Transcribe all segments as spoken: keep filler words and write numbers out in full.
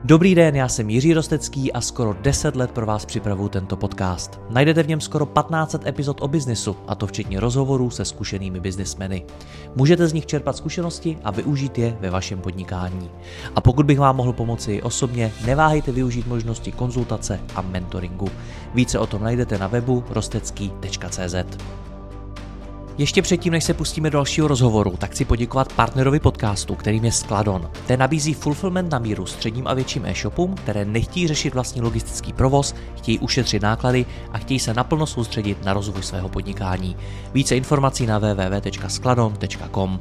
Dobrý den, já jsem Jiří Rostecký a skoro deset let pro vás připravuju tento podcast. Najdete v něm skoro patnáct set epizod o biznesu, a to včetně rozhovorů se zkušenými biznismeny. Můžete z nich čerpat zkušenosti a využít je ve vašem podnikání. A pokud bych vám mohl pomoci i osobně, neváhejte využít možnosti konzultace a mentoringu. Více o tom najdete na webu rostecký tečka cé zet. Ještě předtím, než se pustíme do dalšího rozhovoru, tak chci poděkovat partnerovi podcastu, kterým je Skladon. Ten nabízí fulfillment na míru středním a větším e-shopům, které nechtějí řešit vlastní logistický provoz, chtějí ušetřit náklady a chtějí se naplno soustředit na rozvoj svého podnikání. Více informací na w w w tečka skladon tečka com.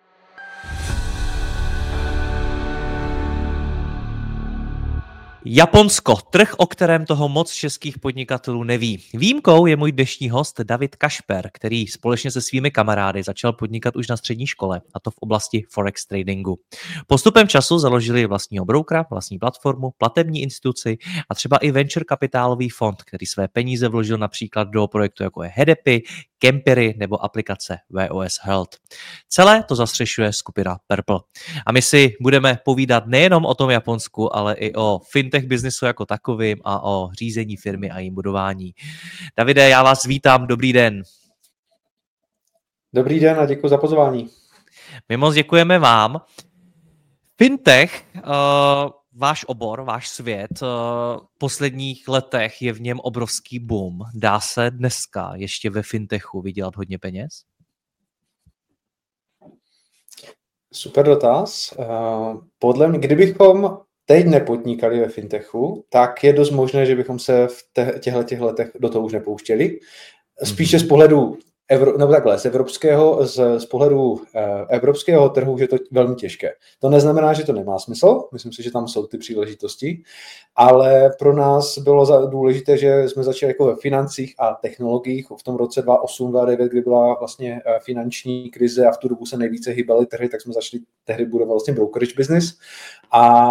Japonsko, trh, o kterém toho moc českých podnikatelů neví. Výjimkou je můj dnešní host David Kašper, který společně se svými kamarády začal podnikat už na střední škole, a to v oblasti forex tradingu. Postupem času založili vlastního broukera, vlastní platformu, platební instituci a třeba i venture kapitálový fond, který své peníze vložil například do projektu jako je Hedepy, Kempery nebo aplikace V O S Health. Celé to zastřešuje skupina Purple. A my si budeme povídat nejenom o tom Japonsku, ale i o fintech biznesu jako takovým a o řízení firmy a jejím budování. Davide, já vás vítám, dobrý den. Dobrý den a děkuji za pozvání. My moc děkujeme vám. Fintech, uh, váš obor, váš svět, uh, v posledních letech je v něm obrovský boom. Dá se dneska ještě ve fintechu vydělat hodně peněz? Super dotaz. Podle mě, kdybychom teď nepodnikali ve fintechu, tak je dost možné, že bychom se v těchto letech do toho už nepouštěli. Spíše z pohledu Evro, nebo takhle, z evropského, z, z pohledu eh, evropského trhu, že to je velmi těžké. To neznamená, že to nemá smysl, myslím si, že tam jsou ty příležitosti, ale pro nás bylo za, důležité, že jsme začali jako ve financích a technologiích v tom roce dva tisíce osm dva tisíce devět, kdy byla vlastně eh, finanční krize a v tu dobu se nejvíce hýbaly trhy, tak jsme začali tehdy budovat vlastně brokerage business. A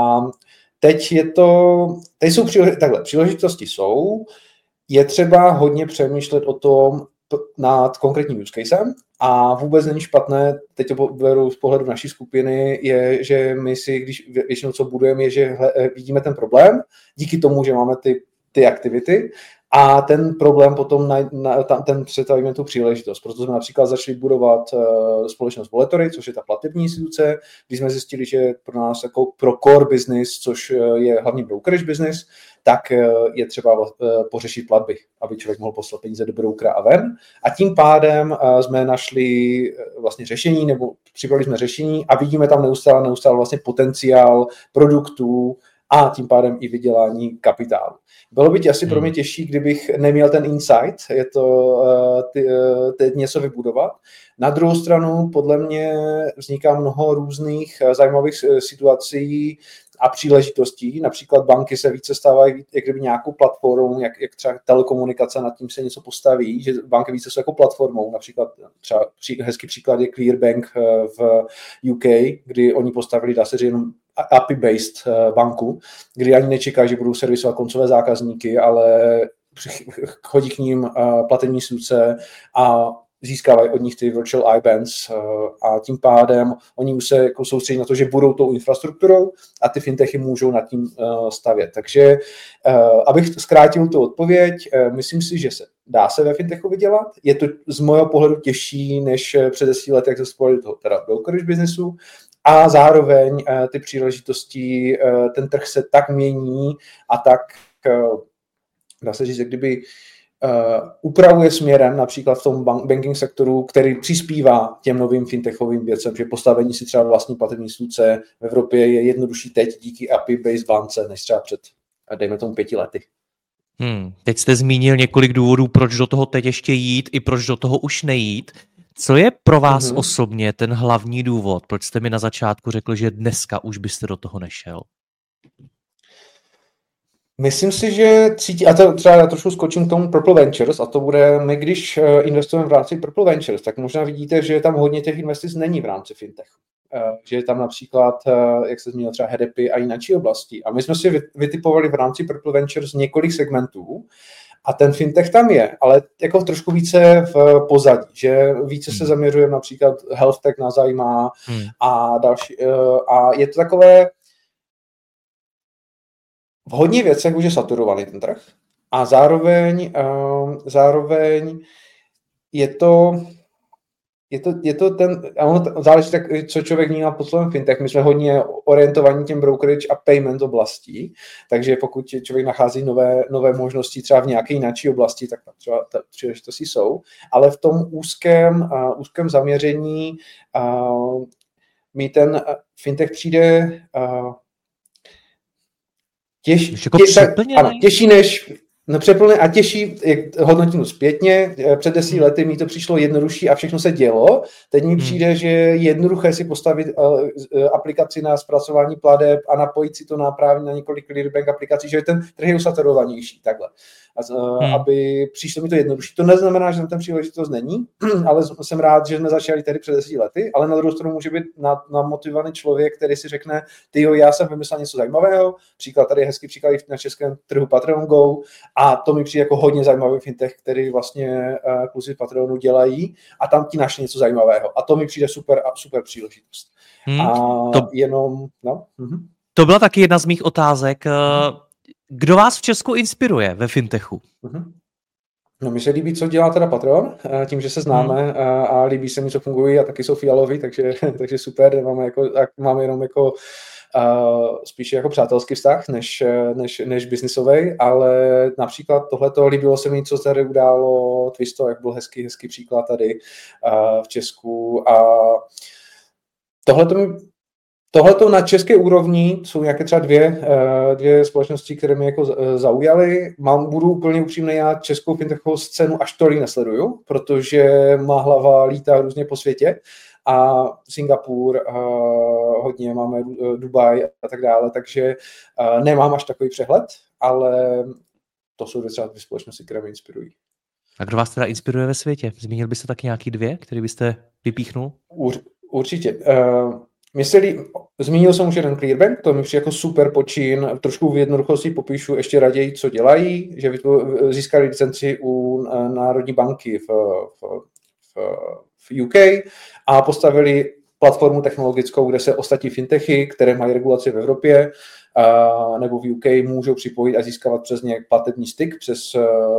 teď je to, teď jsou příležitosti, takhle, příležitosti jsou, je třeba hodně přemýšlet o tom, nad konkrétním use casem a vůbec není špatné, teď to beru z pohledu naší skupiny, je, že my si, když většinou co budujeme, je, že hle, vidíme ten problém, díky tomu, že máme ty, ty aktivity a ten problém potom na, na, tam, ten přetavíme tu příležitost. Proto jsme například začali budovat uh, společnost Voletory, což je ta platební instituce, když jsme zjistili, že pro nás jako pro core business, což uh, je hlavně brokerage business, tak uh, je třeba uh, pořešit platby, aby člověk mohl poslat peníze do brokera a ven. A tím pádem uh, jsme našli uh, vlastně řešení, nebo připravili jsme řešení a vidíme tam neustále, neustále vlastně potenciál produktů a tím pádem i vydělání kapitálu. Bylo by asi pro mě těžší, kdybych neměl ten insight, je to uh, ty, uh, teď něco vybudovat. Na druhou stranu podle mě vzniká mnoho různých uh, zajímavých uh, situací a příležitostí. Například banky se více stávají jak kdyby nějakou platformou, jak, jak třeba telekomunikace, nad tím se něco postaví, že banky více jsou jako platformou. Například třeba pří, hezký příklad je Clearbank uh, v U K, kdy oni postavili, dá se říct, jenom A P I-based banku, kdy ani nečeká, že budou servisovat koncové zákazníky, ale chodí k ním platební instituce a získávají od nich ty virtual I B A Ns a tím pádem oni už se jako soustředí na to, že budou tou infrastrukturou a ty fintechy můžou nad tím stavět. Takže abych zkrátil tu odpověď, myslím si, že se dá se ve fintechu vydělat. Je to z mého pohledu těžší než před deseti lety, jak se spojili toho teda brokerage businessu, a zároveň uh, ty příležitosti, uh, ten trh se tak mění a tak, uh, dá se říct, jak kdyby uh, upravuje směrem například v tom bank- banking sektoru, který přispívá těm novým fintechovým věcem, že postavení si třeba vlastní platební instituce v Evropě je jednodušší teď díky A P I-based bance, než třeba před, dejme tomu, pěti lety. Hmm, teď jste zmínil několik důvodů, proč do toho teď ještě jít i proč do toho už nejít. Co je pro vás mm-hmm. osobně ten hlavní důvod? Proč jste mi na začátku řekl, že dneska už byste do toho nešel? Myslím si, že cítí, a to třeba já trošku skočím k tomu Purple Ventures, a to bude, my když investujeme v rámci Purple Ventures, tak možná vidíte, že tam hodně těch investic není v rámci fintech. Že je tam například, jak se zmínil, třeba Hedepy a jináčí oblasti. A my jsme si vytipovali v rámci Purple Ventures několik segmentů, a ten fintech tam je, ale jako trošku více v pozadí, že více se zaměřujeme například health tech nás zajímá a další. A je to takové, v hodně věcech už je saturovaný ten trh a zároveň, uh, zároveň je to, je to, je to ten, a ono záleží tak, co člověk vnímá pod slovem fintech. My jsme hodně orientovaní těm brokerage a payment oblastí, takže pokud člověk nachází nové, nové možnosti třeba v nějaké jiné oblasti, tak tam třeba příležitosti jsou, ale v tom úzkém, uh, úzkém zaměření uh, mi ten fintech přijde uh, těž, jako tě, tak, ano, těžší než no přeplně a těžší, jak hodnotím zpětně, před deseti hmm. lety mi to přišlo jednodušší a všechno se dělo. Teď mi hmm. přijde, že je jednoduché si postavit uh, aplikaci na zpracování plateb a napojit si to na právě na několik Clearbank aplikací, že ten trh je usaturovanější takhle. A, uh, hmm. aby přišlo mi to jednodušší. To neznamená, že tam příležitost není, ale jsem rád, že jsme začali tady před deseti lety, ale na druhou stranu může být namotivovaný člověk, který si řekne, tyjo, já jsem vymyslel něco zajímavého, příklad tady je hezký příklad na českém trhu Patreon Go, a to mi přijde jako hodně zajímavý fintech, který vlastně uh, kluci Patreonu dělají a tam ti našli něco zajímavého. A to mi přijde super a super příležitost. Hmm, a to, jenom, no. Uh-huh. To byla taky jedna z mých otázek. Kdo vás v Česku inspiruje ve fintechu? Uh-huh. No mi se líbí, co dělá teda Patreon, tím, že se známe hmm. a líbí se mi, co fungují a taky jsou fialoví, takže, takže super, máme, jako, máme jenom jako Uh, spíše jako přátelský vztah, než, než, než biznisový, ale například tohleto líbilo se mi, co tady událo Twisto, jak byl hezký, hezký příklad tady uh, v Česku a tohleto mi Tohleto na české úrovni jsou nějaké třeba dvě, dvě společnosti, které mě jako zaujaly. Mám, budu úplně upřímný, já českou fintechovou scénu až tolik nesleduju, protože má hlava lítá různě po světě a Singapur, a hodně máme Dubaj a tak dále, takže nemám až takový přehled, ale to jsou třeba dvě společnosti, které mě inspirují. A kdo vás teda inspiruje ve světě? Zmínil byste taky nějaký dvě, které byste vypíchnul? Ur, určitě. Uh, Myslí, zmínil jsem už jeden Clearbank, to mi přijde jako super počin, trošku v jednoduchosti popíšu ještě raději, co dělají, že získali licenci u Národní banky v, v, v, v U K a postavili platformu technologickou, kde se ostatní fintechy, které mají regulaci v Evropě a, nebo v U K, můžou připojit a získávat přes ně platební styk přes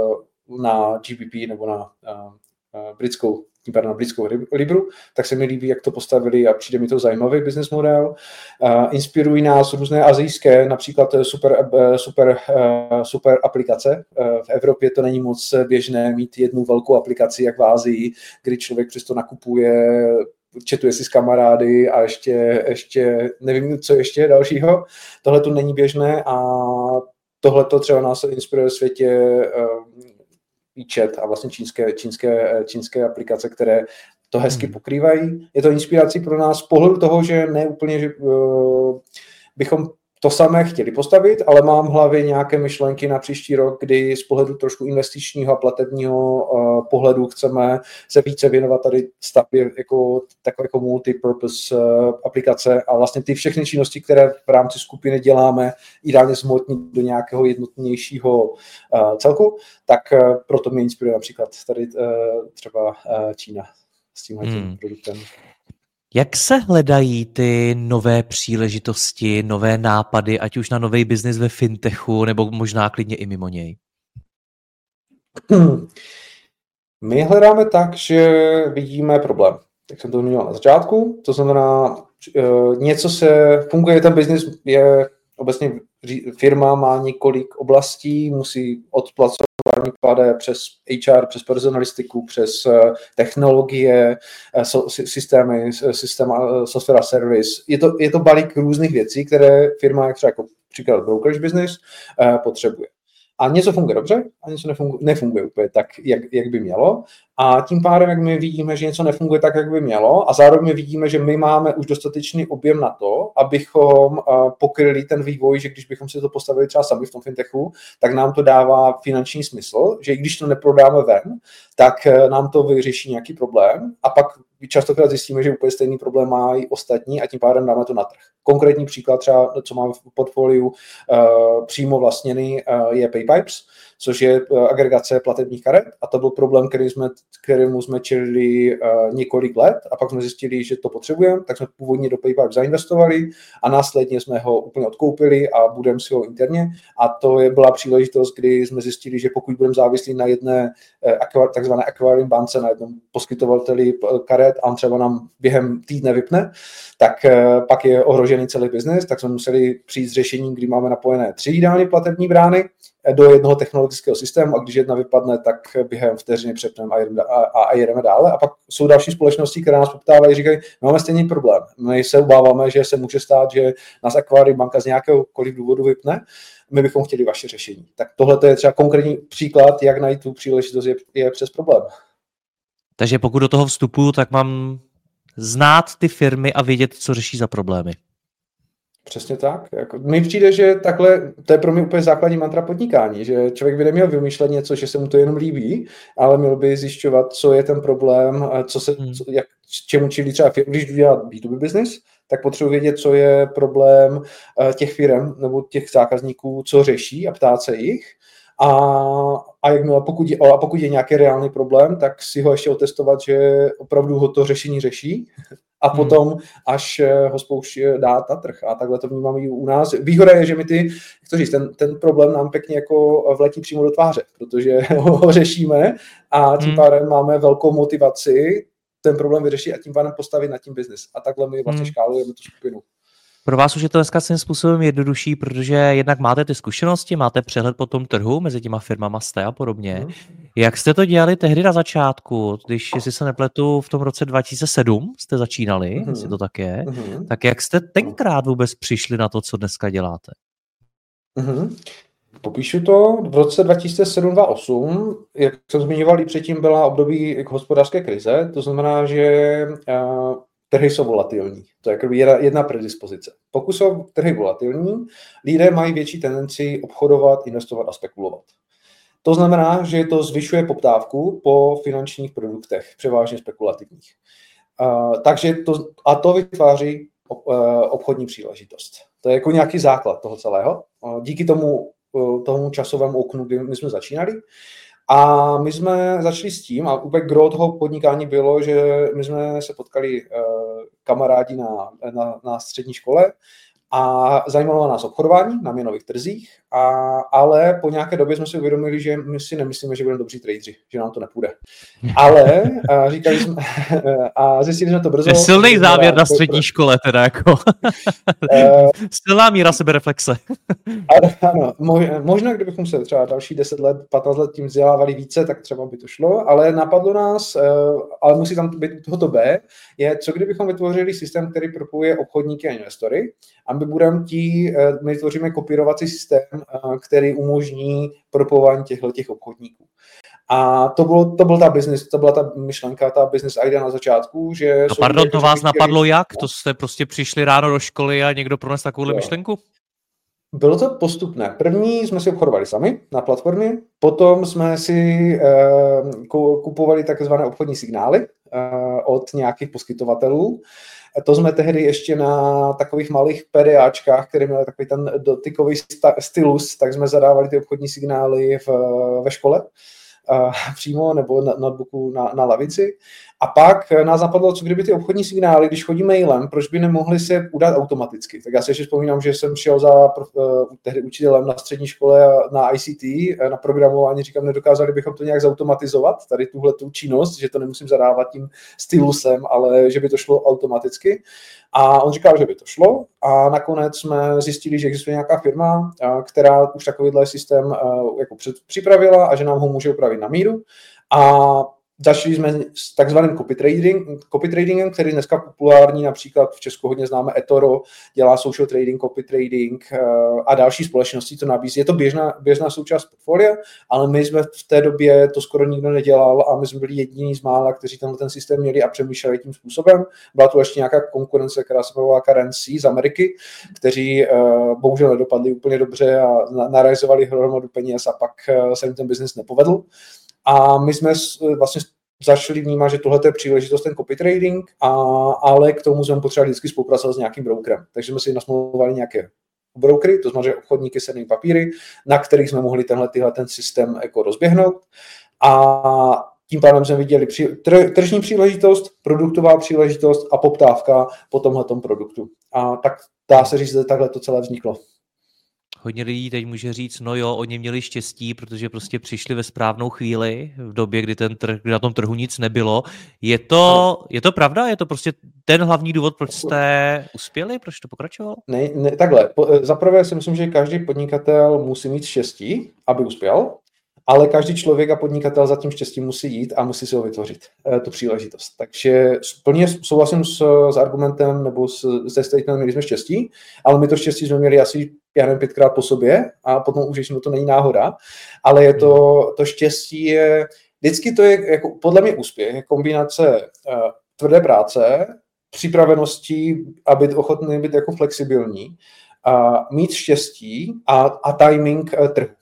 na G B P nebo na a, a, britskou tím na britskou libru, tak se mi líbí, jak to postavili a přijde mi to zajímavý business model. Uh, inspirují nás různé asijské, například super, uh, super, uh, super aplikace. Uh, v Evropě to není moc běžné mít jednu velkou aplikaci, jak v Asii, kdy člověk přesto nakupuje, četuje si s kamarády a ještě, ještě nevím, co ještě dalšího. Tohle to není běžné a tohle to třeba nás inspiruje v světě uh, WeChat a vlastně čínské, čínské, čínské aplikace, které to hezky pokrývají. Je to inspirací pro nás z pohledu toho, že ne úplně, že uh, bychom to samé chtěli postavit, ale mám v hlavě nějaké myšlenky na příští rok, kdy z pohledu trošku investičního a platebního uh, pohledu chceme se více věnovat tady stavbě jako takové jako multipurpose uh, aplikace a vlastně ty všechny činnosti, které v rámci skupiny děláme, ideálně zhmotnit do nějakého jednotnějšího uh, celku, tak uh, proto mě inspiruje například tady uh, třeba uh, Čína s tímhle tím hmm. produktem. Jak se hledají ty nové příležitosti, nové nápady, ať už na nový biznis ve fintechu, nebo možná klidně i mimo něj? My hledáme tak, že vidíme problém. Jak jsem to měl na začátku, to znamená, něco se, funguje ten biznis, je obecně firma má několik oblastí, musí odplacovat plateb přes H R, přes personalistiku, přes technologie, systémy, systém software service. Je to, je to balík různých věcí, které firma, jak třeba jako příklad brokerage business, potřebuje. A něco funguje dobře a něco nefunguje, nefunguje úplně tak, jak, jak by mělo. A tím pádem, jak my vidíme, že něco nefunguje tak, jak by mělo, a zároveň my vidíme, že my máme už dostatečný objem na to, abychom pokryli ten vývoj, že když bychom si to postavili třeba sami v tom fintechu, tak nám to dává finanční smysl, že i když to neprodáme ven, tak nám to vyřeší nějaký problém a pak častokrát zjistíme, že úplně stejný problém mají ostatní a tím pádem dáme to na trh. Konkrétní příklad třeba, co mám v portfoliu uh, přímo vlastněný, uh, je PayPipes, což je agregace platebních karet, a to byl problém, který jsme, kterému jsme čelili uh, několik let, a pak jsme zjistili, že to potřebujeme, tak jsme původně do PayPal zainvestovali a následně jsme ho úplně odkoupili a budeme si ho interně, a to je byla příležitost, kdy jsme zjistili, že pokud budeme závislí na jedné uh, takzvané acquiring bance, na jednom poskytovateli karet a on třeba nám během týdne vypne, tak uh, pak je ohrožený celý biznes, tak jsme museli přijít s řešením, kdy máme napojené tři ideální platební brány do jednoho technologického systému, a když jedna vypadne, tak během vteřiny přepneme a jedeme, a, a jedeme dále. A pak jsou další společnosti, které nás poptávají a říkají, my máme stejný problém. My se obáváme, že se může stát, že nás Acquiring banka z nějakéhokoliv důvodu vypne, my bychom chtěli vaše řešení. Tak tohle je třeba konkrétní příklad, jak najít tu příležitost, je, je přes problém. Takže pokud do toho vstupuju, tak mám znát ty firmy a vědět, co řeší za problémy. Přesně tak. Jako, mně přijde, že takhle, to je pro mě úplně základní mantra podnikání, že člověk by neměl vymýšlet něco, že se mu to jenom líbí, ale měl by zjišťovat, co je ten problém, co se, co, jak, čemu čili třeba firm, když dělá B dva B business, tak potřebuji vědět, co je problém těch firm nebo těch zákazníků, co řeší, a ptát se jich. A, a, jakmile, pokud je, a pokud je nějaký reálný problém, tak si ho ještě otestovat, že opravdu ho to řešení řeší, a potom hmm. až ho spouští dát na trh. A takhle to vnímáme i u nás. Výhoda je, že my ty, jak to říct, ten, ten problém nám pěkně jako vletí přímo do tváře, protože ho řešíme a tím hmm. pádem máme velkou motivaci ten problém vyřešit a tím pádem postavit na tím biznis. A takhle my vlastně hmm. škálujeme tu skupinu. Pro vás už je to dneska svým způsobem jednodušší, protože jednak máte ty zkušenosti, máte přehled po tom trhu mezi těma firmama jste a podobně. Mm. Jak jste to dělali tehdy na začátku, když, jestli se nepletu, v tom roce dva tisíce sedm jste začínali, mm. jestli to tak je, mm. tak jak jste tenkrát vůbec přišli na to, co dneska děláte? Mm. Popíšu to. V roce dva tisíce sedm dva tisíce osm, jak jsem zmiňoval, i předtím byla období hospodářské krize, to znamená, že uh, trhy jsou volatilní. To je jedna, jedna predispozice. Pokud jsou trhy volatilní, lidé mají větší tendenci obchodovat, investovat a spekulovat. To znamená, že to zvyšuje poptávku po finančních produktech, převážně spekulativních. Uh, takže to, a to vytváří ob, uh, obchodní příležitost. To je jako nějaký základ toho celého. Uh, díky tomu, uh, tomu časovému oknu, kdy my jsme začínali. A my jsme začali s tím, a úplně gro toho podnikání bylo, že my jsme se potkali uh, kamarádi na, na, na střední škole a zajímalo nás obchodování na měnových trzích, a, ale po nějaké době jsme si uvědomili, že my si nemyslíme, že budeme dobří tradeři, že nám to nepůjde. Ale a říkali jsme, a zjistili jsme to brzo. Je silný závěr na střední škole teda jako. Silná míra sebereflexe. Ano, možná kdybychom se třeba další deset let, patnáct let tím vzdělávali více, tak třeba by to šlo, ale napadlo nás, ale musí tam být tohoto B, je, co kdybychom vytvořili systém, který propojuje obchodníky a investory, a my budeme tí, my vytvoříme kopírovací systém, který umožní propojování těchto těch obchodníků. A to, bylo, to, byl ta business, to byla ta myšlenka, ta business idea na začátku, že... No pardon, to vás napadlo chtěli... jak? To jste prostě přišli ráno do školy a někdo prones takovouhle myšlenku? Bylo to postupné. První jsme si obchodovali sami na platformě, potom jsme si uh, kupovali takzvané obchodní signály uh, od nějakých poskytovatelů. To jsme tehdy ještě na takových malých PDAčkách, které měly takový ten dotykový stylus, tak jsme zadávali ty obchodní signály v, ve škole uh, přímo, nebo na notebooku na, na lavici. A pak nás napadlo, co kdyby ty obchodní signály, když chodí mailem, proč by nemohly se udat automaticky. Tak já si ještě vzpomínám, že jsem šel za uh, tehdy učitelem na střední škole na I C T, na programování, říkám, nedokázali bychom to nějak zautomatizovat, tady tuhle tu činnost, že to nemusím zadávat tím stylusem, ale že by to šlo automaticky. A on říkal, že by to šlo, a nakonec jsme zjistili, že existuje nějaká firma, která už takovýhle systém jako připravila a že nám ho může upravit na míru. A začali jsme s takzvaným copy, trading, copy tradingem, který dneska populární, například v Česku hodně známe eToro, dělá social trading, copy trading a další společnosti to nabízí. Je to běžná, běžná součást portfolia, ale my jsme v té době to skoro nikdo nedělal a my jsme byli jediní z mála, kteří tenhle ten systém měli a přemýšleli tím způsobem. Byla tu ještě nějaká konkurence, která se jmenovala Currency z Ameriky, kteří bohužel nedopadli úplně dobře a narealizovali hromadu peněz a pak se jim ten biznis nepovedl. A my jsme vlastně začali vnímat, že tohle je příležitost, ten copy trading, a, ale k tomu jsme potřebovali vždycky spolupracovat s nějakým brokerem. Takže jsme si nasmlouvali nějaké brokery, to znamená obchodníky s cennými papíry, na kterých jsme mohli tenhle tyhle ten systém jako rozběhnout. A tím pádem jsme viděli při, tr, tržní příležitost, produktová příležitost a poptávka po tomhletom produktu. A tak dá se říct, že takhle to celé vzniklo. Hodně lidí teď může říct, no jo, oni měli štěstí, protože prostě přišli ve správnou chvíli, v době, kdy, ten trh, kdy na tom trhu nic nebylo. Je to, je to pravda? Je to prostě ten hlavní důvod, proč jste uspěli? Proč to pokračovalo? Ne, ne, takhle. Zaprvé si myslím, že každý podnikatel musí mít štěstí, aby uspěl, ale každý člověk a podnikatel za tím štěstím musí jít a musí si ho vytvořit, tu příležitost. Takže plně souhlasím s, s argumentem nebo s, se statementem, měli jsme štěstí, ale my to štěstí jsme měli asi já nevím, pětkrát po sobě a potom už to není náhoda, ale je to, to štěstí je, vždycky to je, jako, podle mě úspěch, je kombinace uh, tvrdé práce, připraveností a být ochotný být jako flexibilní, uh, mít štěstí a, a timing uh, trhu.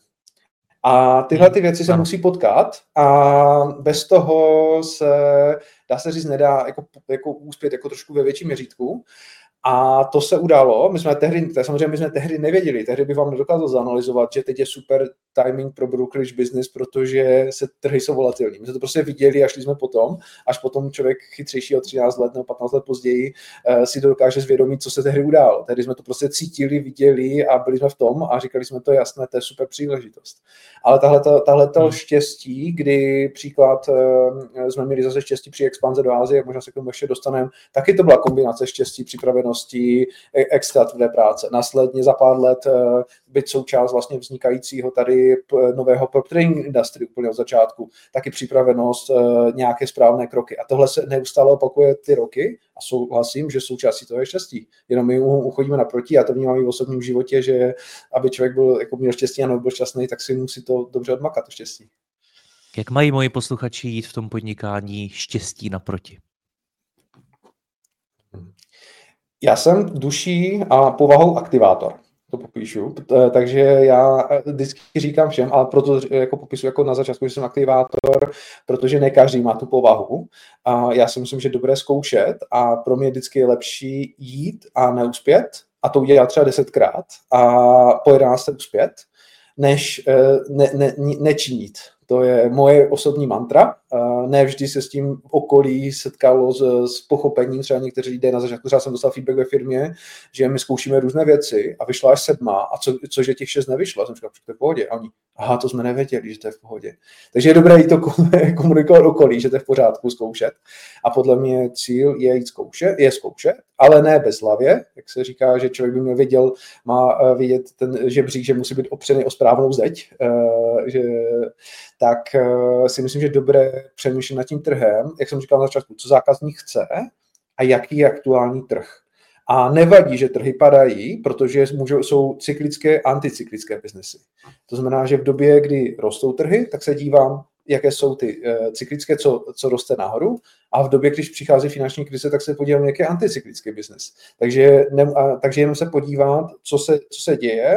A tyhle ty věci se musí potkat a bez toho se, dá se říct, nedá jako, jako úspět jako trošku ve větším měřítku. A to se událo, my jsme tehdy, samozřejmě my jsme tehdy nevěděli, tehdy bych vám nedokázal zanalyzovat, že teď je super timing pro brokerage business, protože se trhy jsou volatilní. My jsme to prostě viděli a šli jsme potom, až potom člověk chytřejší o třináct let nebo patnáct let později uh, si to dokáže zvědomit, co se tehdy událo. Tehdy jsme to prostě cítili, viděli a byli jsme v tom a říkali jsme, to je jasné, to je super příležitost. Ale tahle to hmm. štěstí, kdy příklad uh, jsme měli zase štěstí při expanze do Asie, možná se k tomu ještě dostaneme, taky to byla kombinace štěstí, připravenosti, extra tvrdé práce. Následně za pár let uh, být součást vlastně vznikajícího tady nového prop trading industry úplně od začátku, taky připravenost, uh, nějaké správné kroky. A tohle se neustále opakuje ty roky a souhlasím, že součástí toho je štěstí. Jenom my uchodíme naproti, já to vnímám i v osobním životě, že aby člověk byl, jako měl štěstí a nebyl šťastný, tak si musí to dobře odmakat, to štěstí. Jak mají moji posluchači jít v tom podnikání štěstí naproti? Já jsem duší a povahou aktivátor. To popíšu, takže já vždycky říkám všem, ale proto jako popisuji jako na začátku, že jsem aktivátor, protože ne každý má tu povahu a já si myslím, že je dobré zkoušet a pro mě vždycky je lepší jít a neuspět a to udělat třeba desetkrát a po jedenácté uspět, než ne, ne, nečinit. To je moje osobní mantra. Ne vždy se s tím okolí setkalo s, s pochopením. Třeba někteří lidé na začátku, třeba jsem dostal feedback ve firmě, že my zkoušíme různé věci a vyšla až sedma a co, cože těch šest nevyšlo. A jsem říkal, že to je v pohodě. A oni, aha, to jsme nevěděli, že to je v pohodě. Takže je dobré jít to komunikovat okolí, že to je v pořádku zkoušet. A podle mě cíl je jít zkoušet, je zkoušet, ale ne bez hlavě. Jak se říká, že člověk by měl věděl, má vědět ten žebřík, že musí být opřený o správnou zeď, že tak si myslím, že je dobré přemýšlet nad tím trhem, jak jsem říkal na začátku, co zákazník chce a jaký je aktuální trh. A nevadí, že trhy padají, protože můžou, jsou cyklické a anticyklické biznesy. To znamená, že v době, kdy rostou trhy, tak se dívám, jaké jsou ty uh, cyklické, co, co roste nahoru, a v době, když přichází finanční krize, tak se podívám, jaký je anticyklický biznes. Takže, ne, a, takže jenom se podívat, co se, co se děje,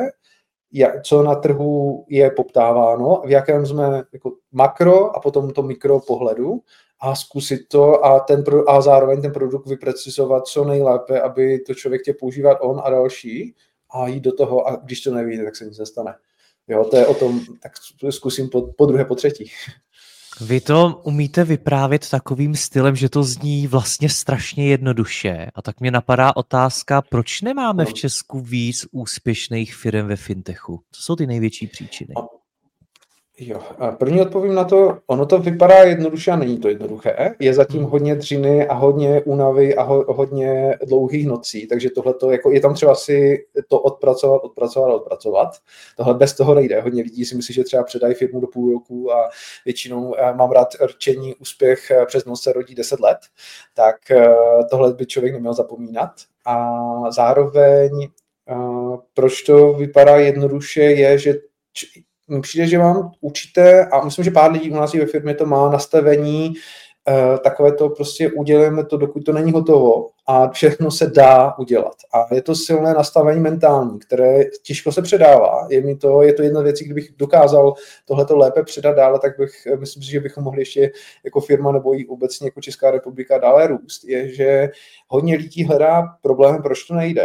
co na trhu je poptáváno, v jakém jsme jako makro a potom to mikro pohledu a zkusit to a, ten, a zároveň ten produkt vyprecizovat co nejlépe, aby to člověk chtěl používat on a další a jít do toho a když to nevíde, tak se nic nestane. Jo, to je o tom, tak zkusím po, po druhé, po třetí. Vy to umíte vyprávět takovým stylem, že to zní vlastně strašně jednoduše. A tak mě napadá otázka, proč nemáme v Česku víc úspěšných firm ve fintechu? Co jsou ty největší příčiny? Jo, a první odpovím na to, ono to vypadá jednoduše a není to jednoduché. Je zatím hmm. hodně dřiny a hodně únavy a ho, hodně dlouhých nocí, takže tohleto, jako je tam třeba si to odpracovat, odpracovat a odpracovat. Tohle bez toho nejde. Hodně lidí si myslí, že třeba předají firmu do půl roku a většinou mám rád rčení, úspěch přes noc se rodí deset let, tak tohle by člověk neměl zapomínat. A zároveň, proč to vypadá jednoduše, je, že mně přijde, že mám určité, a myslím, že pár lidí u nás i ve firmě to má nastavení, uh, takové to prostě uděláme to, dokud to není hotovo a všechno se dá udělat. A je to silné nastavení mentální, které těžko se předává. Je mi to, je to jedna věc, kdybych dokázal tohleto lépe předat dále, tak bych, myslím si, že bychom mohli ještě jako firma nebo i obecně jako Česká republika dále růst. Je, že hodně lidí hledá problémy, proč to nejde.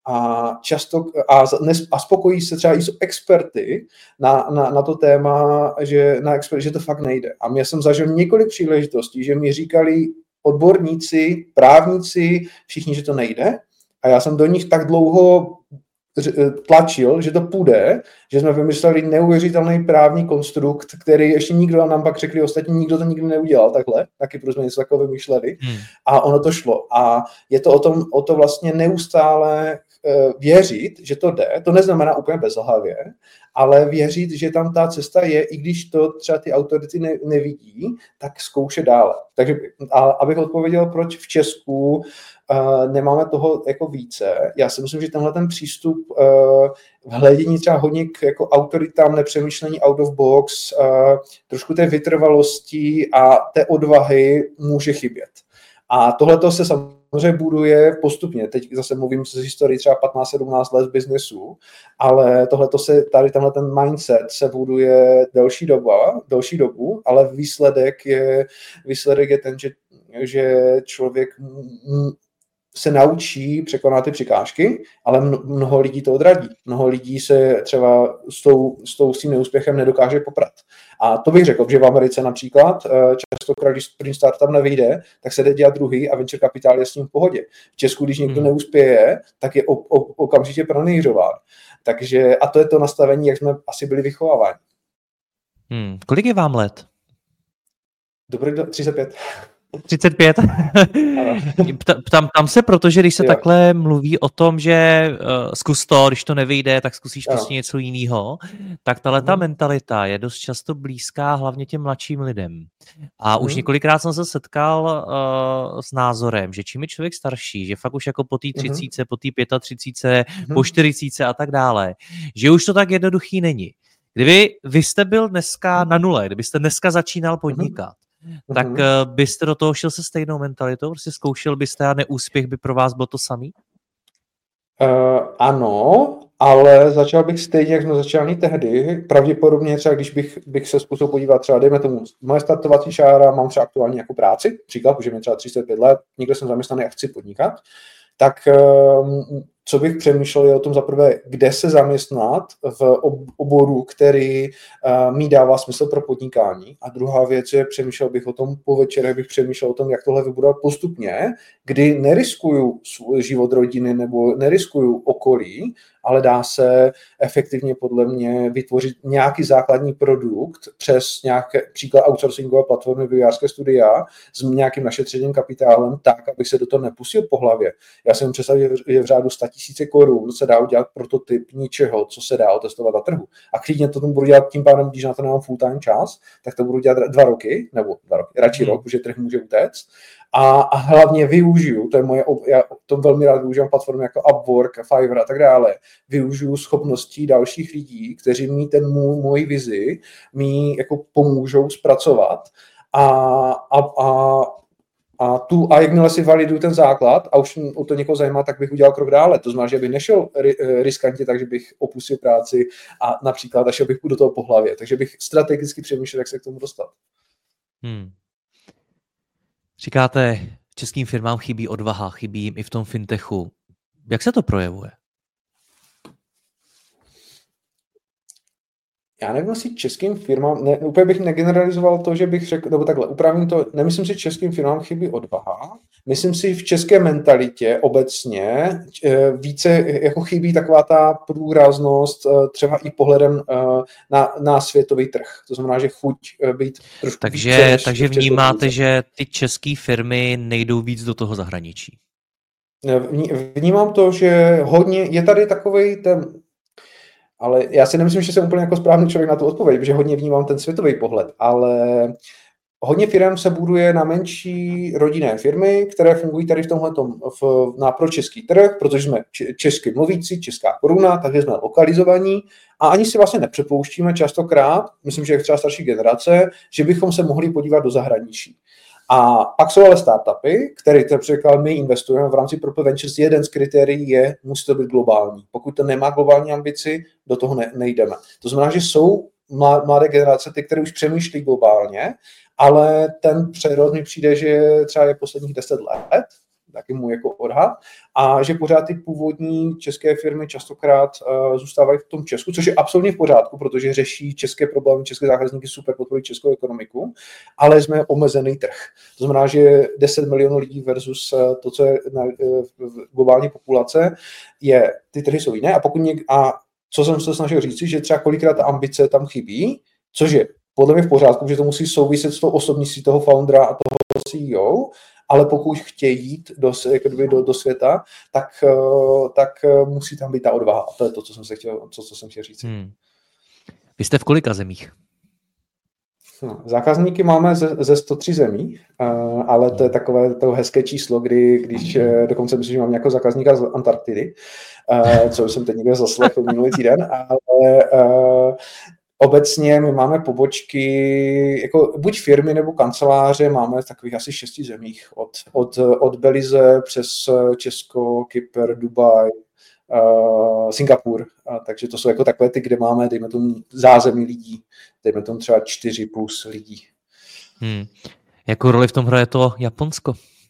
a často a, a spokojí se třeba i s experty na, na, na to téma, že, na expert, že to fakt nejde. A já jsem zažil několik příležitostí, že mi říkali odborníci, právníci, všichni, že to nejde. A já jsem do nich tak dlouho tlačil, že to půjde, že jsme vymysleli neuvěřitelný právní konstrukt, který ještě nikdo nám pak řekli, ostatní nikdo to nikdy neudělal takhle, taky protože jsme něco takového vymýšleli hmm. a ono to šlo. A je to o tom, o to vlastně neustále uh, věřit, že to jde, to neznamená úplně bezhlavě, ale věřit, že tam ta cesta je, i když to třeba ty autority ne, nevidí, tak zkoušet dále. Takže a, abych odpověděl, proč v Česku Uh, nemáme toho jako více. Já si myslím, že tenhle ten přístup uh, v hledění třeba hodně k jako autoritám, nepřemýšlení out of box, uh, trošku té vytrvalosti a té odvahy může chybět. A tohleto se samozřejmě buduje postupně. Teď zase mluvím z historii třeba patnáct sedmnáct let v biznesu, ale tohleto se, tady tenhle ten mindset se buduje delší doba, delší dobu, ale výsledek je, výsledek je ten, že, že člověk m- se naučí překonat ty překážky, ale mnoho lidí to odradí. Mnoho lidí se třeba s, tou, s, tou, s tím neúspěchem nedokáže poprat. A to bych řekl, že v Americe například častokrát, když první startup nevyjde, tak se jde dělat druhý a venture capital je s ním v pohodě. V Česku, když někdo hmm. neuspěje, tak je o, o, okamžitě pranýřován. Takže, a to je to nastavení, jak jsme asi byli vychováváni. Hmm. Kolik je vám let? Dobrý, třicet pět. třicet pět. Ptám, tam se, protože když se jo. takhle mluví o tom, že uh, zkus to, když to nevyjde, tak zkusíš jo. prostě něco jiného, tak tahle ta hmm. mentalita je dost často blízká hlavně těm mladším lidem. A hmm. už několikrát jsem se setkal uh, s názorem, že čím je člověk starší, že fakt už jako po té třicíce, hmm. po té třicíce pět, hmm. po čtyřicíce a tak dále, že už to tak jednoduchý není. Kdyby vy jste byl dneska na nule, kdybyste dneska začínal podnikat, hmm. tak mm-hmm. byste do toho šel se stejnou mentalitou? Prostě zkoušel byste a neúspěch by pro vás byl to samý? Uh, ano, ale začal bych stejně, jak jsme začali tehdy. Pravděpodobně třeba, když bych, bych se zkusil podívat třeba, dejme tomu, moje startovací čára, mám třeba aktuálně jako práci, příklad, protože mě třeba třicet pět let, někde jsem zaměstnaný a chci podnikat, tak uh, co bych přemýšlel je o tom zaprvé, kde se zaměstnat v oboru, který uh, mi dává smysl pro podnikání. A druhá věc je, přemýšlel bych o tom po večerech, bych přemýšlel o tom, jak tohle vybudovat postupně, kdy neriskuju svůj život rodiny nebo neriskuju okolí, ale dá se efektivně podle mě vytvořit nějaký základní produkt přes nějaké příklad outsourcingové platformy vývojářské studia s nějakým našetřeným kapitálem tak, aby se do toho nepustil po hlavě. Já jsem představil, že v řádu sto tisíc korun se dá udělat prototyp ničeho, co se dá otestovat na trhu. A klidně to tomu budu dělat tím pádem, když na to nemám full time čas, tak to budu dělat dva roky, nebo dva roky, radši hmm. rok, protože trh může utéct. A, a hlavně využiju, to je moje, já to velmi rád využívám platformy jako Upwork, Fiverr a tak dále, využiju schopností dalších lidí, kteří mi ten můj, můj vizi mi jako pomůžou zpracovat a, a, a A, tu, a jakmile si validuju ten základ a už o to někoho zajímá, tak bych udělal krok dále. To znamená, že bych nešel riskantně, takže bych opustil práci a například a šel bych do toho po hlavě. Takže bych strategicky přemýšlel, jak se k tomu dostat. Hmm. Říkáte, českým firmám chybí odvaha, chybí jim i v tom fintechu. Jak se to projevuje? Já nevím, jestli českým firmám, ne, úplně bych negeneralizoval to, že bych řekl, nebo takhle, upravím to, nemyslím si, že českým firmám chybí odvaha, myslím si, v české mentalitě obecně více jako chybí taková ta průraznost třeba i pohledem na, na světový trh. To znamená, že chuť být trošku Takže, více, takže vnímáte, že ty české firmy nejdou víc do toho zahraničí? Vnímám to, že hodně, je tady takovej ten. Ale já si nemyslím, že jsem úplně jako správný člověk na tu odpověď, protože hodně vnímám ten světový pohled, ale hodně firm se buduje na menší rodinné firmy, které fungují tady v tomhletom v, na pro český trh, protože jsme česky mluvící, česká koruna, takže jsme lokalizovaní a ani si vlastně nepřepouštíme častokrát, myslím, že třeba starší generace, že bychom se mohli podívat do zahraničí. A pak jsou ale startupy, které třeba my investujeme v rámci Propel Ventures. Jeden z kritérií je, musí to být globální. Pokud to nemá globální ambici, do toho ne, nejdeme. To znamená, že jsou mladé generace, ty, které už přemýšlí globálně, ale ten přerod mi přijde, že třeba je posledních deset let, taky můj jako odhad, a že pořád ty původní české firmy častokrát uh, zůstávají v tom Česku, což je absolutně v pořádku, protože řeší české problémy, české zákazníky super podporují českou ekonomiku, ale jsme omezený trh. To znamená, že deset milionů lidí versus to, co je na uh, globální populace, je, ty trhy jsou jiné, a pokud něk, a co jsem se snažil říct, že třeba kolikrát ta ambice tam chybí, což je podle mě v pořádku, že to musí souviset s tou osobností toho foundera a toho C E O, ale pokud chtějí jít do, do, do světa, tak, tak musí tam být ta odvaha. A to je to, co jsem se chtěl, co, co jsem chtěl říct. Hmm. Vy jste v kolika zemích? No, zákazníky máme ze, ze sto tři zemí, uh, ale to je takové to hezké číslo, kdy, když uh, dokonce myslím, že mám nějakého zákazníka z Antarktidy, uh, co jsem teď někde zaslechl minulý týden, ale uh, obecně my máme pobočky, jako buď firmy nebo kanceláře, máme v takových asi šesti zemích, od, od, od Belize přes Česko, Kypr, Dubaj, uh, Singapur, a takže to jsou jako takové ty, kde máme, dejme tomu, zázemí lidí, dejme tomu třeba čtyři plus lidí. Hmm. Jakou roli v tom hraje to Japonsko?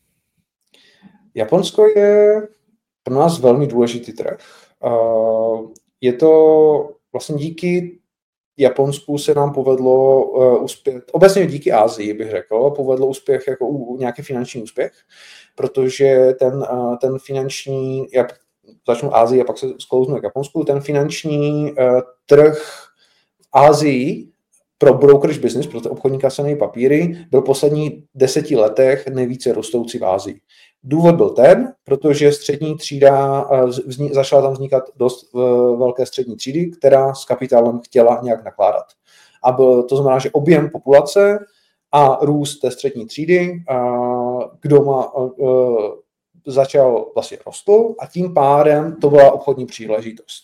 Japonsko je pro nás velmi důležitý trh. Uh, je to vlastně díky Japonsku se nám povedlo uh, uspět, obecně díky Asii bych řekl, povedlo úspěch jako u, nějaký finanční úspěch, protože ten, uh, ten finanční, já začnu Asii a pak se sklouznu k Japonsku, ten finanční uh, trh v Asii pro brokerage business, pro obchodní cenné papíry, byl v posledních deseti letech nejvíce rostoucí v Asii. Důvod byl ten, protože střední třída, vznik, začala tam vznikat dost velké střední třídy, která s kapitálem chtěla nějak nakládat. A byl, to znamená, že objem populace a růst té střední třídy, kdo má, začal vlastně rostl, a tím pádem to byla obchodní příležitost.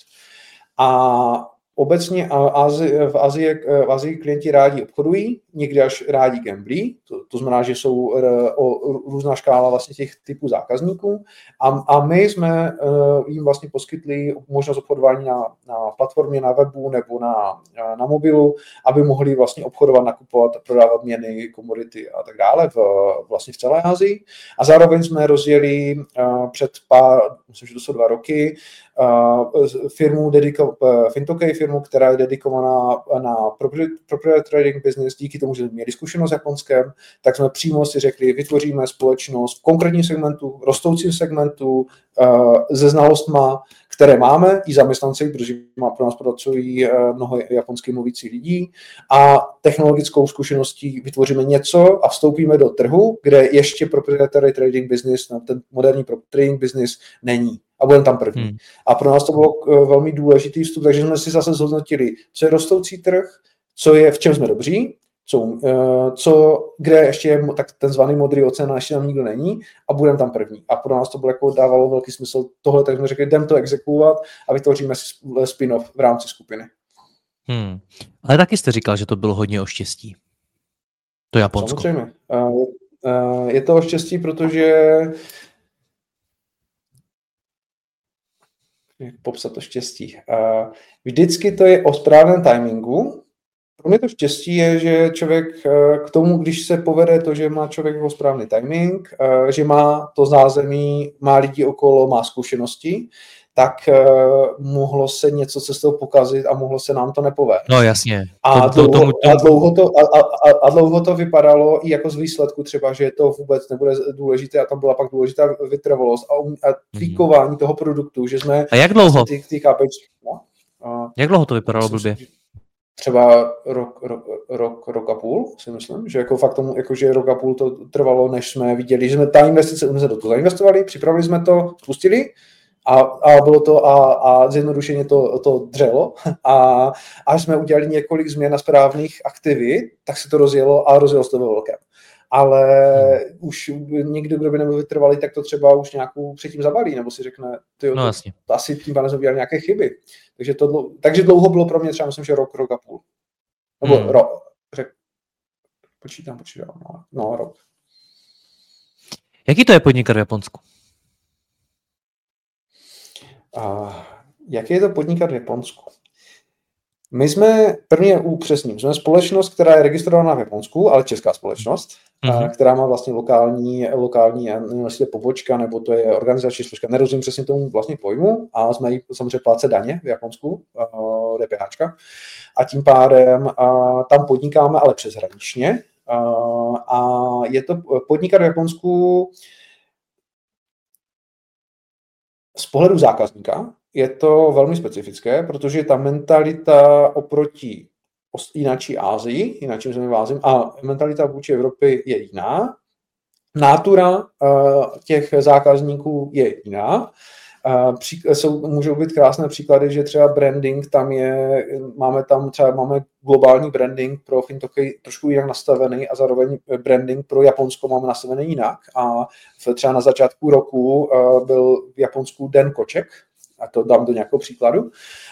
A obecně Asi, v, Asii, v Asii klienti rádi obchodují, někdy až rádi gamblí, to, to znamená, že jsou o, různá škála vlastně těch typů zákazníků, a, a my jsme uh, jim vlastně poskytli možnost obchodování na, na platformě, na webu nebo na, na mobilu, aby mohli vlastně obchodovat, nakupovat, prodávat měny, komodity a tak dále v, vlastně v celé Asii. A zároveň jsme rozjeli uh, před pár, myslím, že to jsou dva roky, uh, firmu dediko, uh, Fintokay, firmu, která je dedikovaná na proprietary trading business. Díky tomu, že jsme měli zkušenost s Japonskem, tak jsme přímo si řekli, vytvoříme společnost v konkrétním segmentu, rostoucím segmentu, se znalostma, které máme, i zaměstnanci, protože má pro nás pracují mnoho japonsky mluvících lidí, a technologickou zkušeností vytvoříme něco a vstoupíme do trhu, kde ještě proprietary trading business, no, ten moderní trading business není. A budeme tam první. Hmm. A pro nás to bylo velmi důležitý vstup, takže jsme si zase zhodnotili, co je rostoucí trh, co je, v čem jsme dobří, co, co kde ještě je tak ten zvaný modrý oceán, ještě tam nikdo není, a budeme tam první. A pro nás to bylo jako dávalo velký smysl tohle, tak jsme řekli, jdeme to exekuovat a vytvoříme si spin-off v rámci skupiny. Hmm. Ale taky jste říkal, že to bylo hodně o štěstí. To Japonsko. Samozřejmě. Je to o štěstí, protože popsat to štěstí. Vždycky to je o správném timingu. Pro mě to štěstí je, že člověk k tomu, když se povede to, že má člověk o správný timing, že má to zázemí, má lidi okolo, má zkušenosti, tak mohlo se něco cestou pokazit a mohlo se nám to nepovést. No jasně. A, to, dlouho, tomu, tomu... a, dlouho, to, a, a, a dlouho to vypadalo i jako z výsledku třeba, že to vůbec nebude důležité, a tam byla pak důležitá vytrvalost a, a tweakování hmm. toho produktu, že jsme... A jak dlouho? Ty, ty kápečky, no, a, jak dlouho to vypadalo blbě? Třeba rok, rok, rok, rok a půl, si myslím, že jako fakt tomu, jakože rok a půl to trvalo, než jsme viděli, že jsme ta investice, jsme se do toho zainvestovali, připravili jsme to, spustili, A, a bylo to a, a zjednodušeně to, to dřelo, a až jsme udělali několik změn na správných aktivit, tak se to rozjelo a rozjelo se to ve velkém. Ale hmm. už někdo, kdo by nebyl vytrvalý, tak to třeba už nějakou předtím zabalí, nebo si řekne, tyjo, no, to, to asi tím pádem jsme udělali nějaké chyby. Takže, to, takže dlouho bylo pro mě třeba, myslím, že rok, rok a půl. Nebo hmm. rok, řek, počítám, počítám, no, no rok. Jaký to je podnikat v Japonsku? A jaký je to podnikat v Japonsku? My jsme, prvně upřesním, jsme společnost, která je registrovaná v Japonsku, ale česká společnost, mm-hmm. která má vlastně lokální, lokální vlastně pobočka, nebo to je organizační složka, nerozumím přesně tomu vlastně pojmu, a jsme jí samozřejmě plátce daně v Japonsku, DPHčka, a tím pádem tam podnikáme, ale přeshraničně. A je to podnikat v Japonsku z pohledu zákazníka, je to velmi specifické, protože ta mentalita oproti jináčí Asii, jináčím zemím v Asii, a mentalita vůči Evropě je jiná. Nátura těch zákazníků je jiná. Jsou, můžou být krásné příklady, že třeba branding tam je, máme tam třeba máme globální branding pro fintechy trošku jinak nastavený a zároveň branding pro Japonsko máme nastavený jinak. A třeba na začátku roku byl v Japonsku Den koček, a to dám do nějakého příkladu.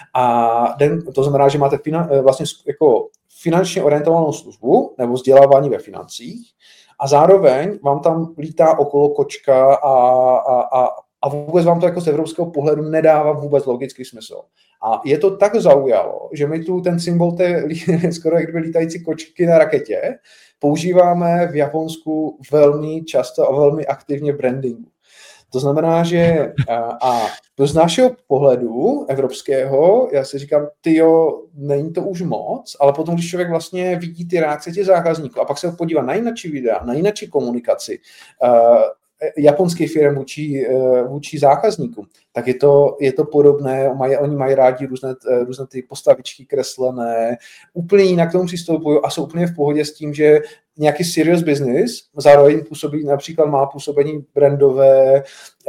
A den, to znamená, že máte finan, vlastně jako finančně orientovanou službu nebo vzdělávání ve financích a zároveň vám tam lítá okolo kočka a, a, a, a vůbec vám to jako z evropského pohledu nedává vůbec logický smysl. A je to tak zaujalo, že my tu ten symbol té skoro jak kdyby lítající kočky na raketě používáme v Japonsku velmi často a velmi aktivně v brandingu. To znamená, že a, a z našeho pohledu evropského, já si říkám, tyjo, není to už moc, ale potom, když člověk vlastně vidí ty reakce těch zákazníků a pak se podívá na jináčí videa, na jináčí komunikaci uh, japonských firm vůči, uh, vůči zákazníkům, tak je to, je to podobné, mají, oni mají rádi různé, různé ty postavičky kreslené, úplně jinak k tomu přistupují a jsou úplně v pohodě s tím, že nějaký serious business, zároveň působí, například má působení brandové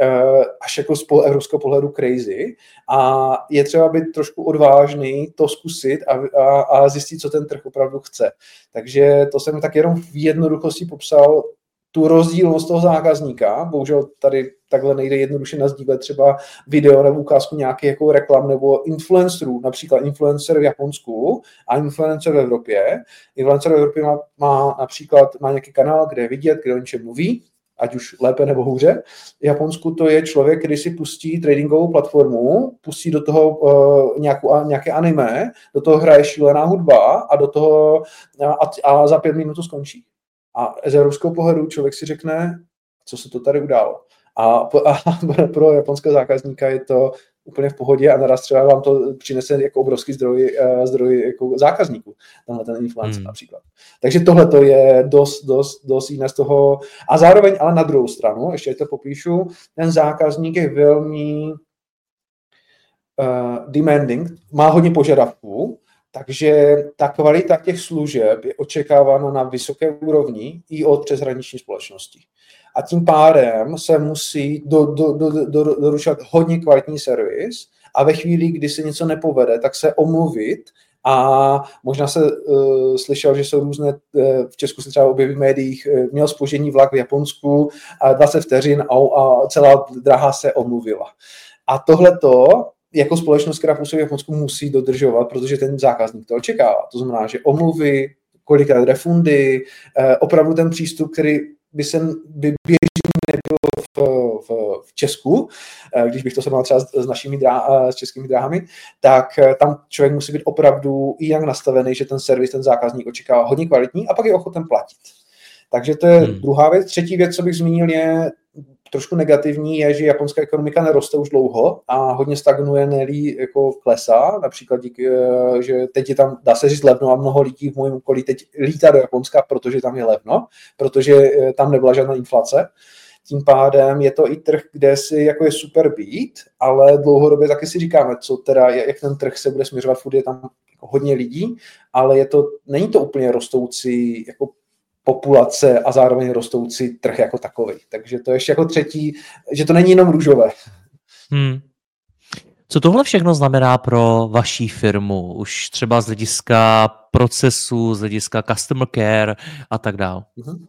až jako z evropského pohledu crazy a je třeba být trošku odvážný to zkusit a, a, a zjistit, co ten trh opravdu chce. Takže to jsem tak jenom v jednoduchosti popsal tu rozdílnost toho zákazníka. Bohužel tady takhle nejde jednoduše nazdílet třeba video nebo ukázku nějakých jako reklam nebo influencerů, například influencer v Japonsku a influencer v Evropě. Influencer v Evropě má, má například má nějaký kanál, kde je vidět, kde o něčem mluví, ať už lépe nebo hůře. V Japonsku to je člověk, který si pustí tradingovou platformu, pustí do toho uh, nějakou, nějaké anime, do toho hraje šílená hudba a do toho a, a za pět minut to skončí. A z evropského pohledu člověk si řekne, co se to tady událo. A, a pro japonského zákazníka je to úplně v pohodě a naraz třeba vám to přinese jako obrovský zdroj, zdroj jako zákazníků, tenhle ten influencer hmm. například. Takže tohle to je dost, dost, dost jiné z toho. A zároveň, ale na druhou stranu, ještě to popíšu, ten zákazník je velmi uh, demanding, má hodně požadavků, takže ta kvalita těch služeb je očekávána na vysoké úrovni i od přeshraniční společnosti. A tím pádem se musí do, do, do, do, doručovat hodně kvalitní servis a ve chvíli, kdy se něco nepovede, tak se omluvit a možná se uh, slyšel, že jsou různé, uh, v Česku se třeba objeví v médiích, uh, měl zpoždění vlak v Japonsku a dvacet vteřin a, a celá dráha se omluvila. A tohleto jako společnost, která působí v Japonsku, musí dodržovat, protože ten zákazník to očekává. To znamená, že omluvy, kolikrát refundy, eh, opravdu ten přístup, který by se by běžný nebyl v, v, v Česku, eh, když bych to srovnal třeba s, s našimi drá, s českými dráhami, tak eh, tam člověk musí být opravdu i jak nastavený, že ten servis, ten zákazník očekává hodně kvalitní a pak je ochoten platit. Takže to je hmm. druhá věc. Třetí věc, co bych zmínil, je trošku negativní, je, že japonská ekonomika neroste už dlouho a hodně stagnuje, nelí jako klesá. Například díky, že teď je tam, dá se říct, levno a mnoho lidí v mém okolí teď lítá do Japonska, protože tam je levno, protože tam nebyla žádná inflace. Tím pádem je to i trh, kde si jako je super být, ale dlouhodobě taky si říkáme, co teda, jak ten trh se bude směřovat, furt je tam jako hodně lidí, ale je to, není to úplně rostoucí jako populace a zároveň rostoucí trh jako takový. Takže to je ještě jako třetí, že to není jenom růžové. Hmm. Co tohle všechno znamená pro vaši firmu? Už třeba z hlediska procesu, z hlediska customer care a tak dále. Mm-hmm.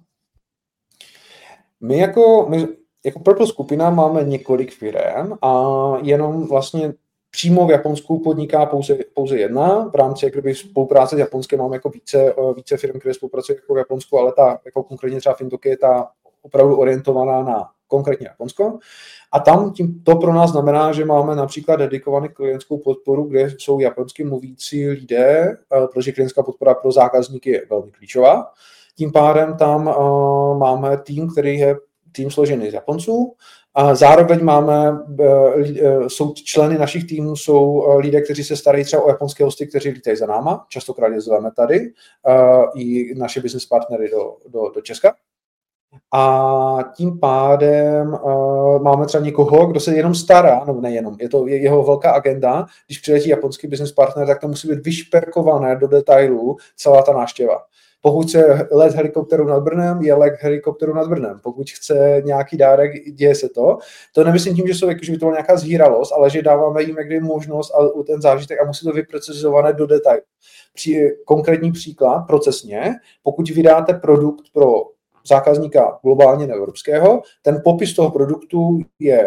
My jako, my jako Purple skupina máme několik firem a jenom vlastně přímo v Japonsku podniká pouze, pouze jedna. V rámci jak kdyby spolupráce s Japonskem máme jako více, více firm, které spolupracují jako v Japonsku, ale ta jako konkrétně třeba Fintoky je ta opravdu orientovaná na konkrétně Japonsko. A tam tím, to pro nás znamená, že máme například dedikovanou klientskou podporu, kde jsou japonsky mluvící lidé, protože klientská podpora pro zákazníky je velmi klíčová. Tím pádem tam uh, máme tým, který je tým složený z Japonců. A zároveň máme, uh, jsou členy našich týmů, jsou uh, lidé, kteří se starají třeba o japonské hosty, kteří lítají za náma. Častokrát je zveme tady uh, i naše business partnery do, do, do Česka. A tím pádem uh, máme třeba někoho, kdo se jenom stará, no nejenom, je to jeho velká agenda, když přiletí japonský business partner, tak to musí být vyšperkované do detailu celá ta návštěva. Pokud chce let helikopteru nad Brnem, je let helikopteru nad Brnem. Pokud chce nějaký dárek, děje se to. To nemyslím tím, že, jsou, že by to byla nějaká zhýralost, ale že dáváme jim někdy možnost a ten zážitek a musí to být precizované do detailu. Při, konkrétní příklad procesně, pokud vydáte produkt pro zákazníka globálně neevropského, ten popis toho produktu je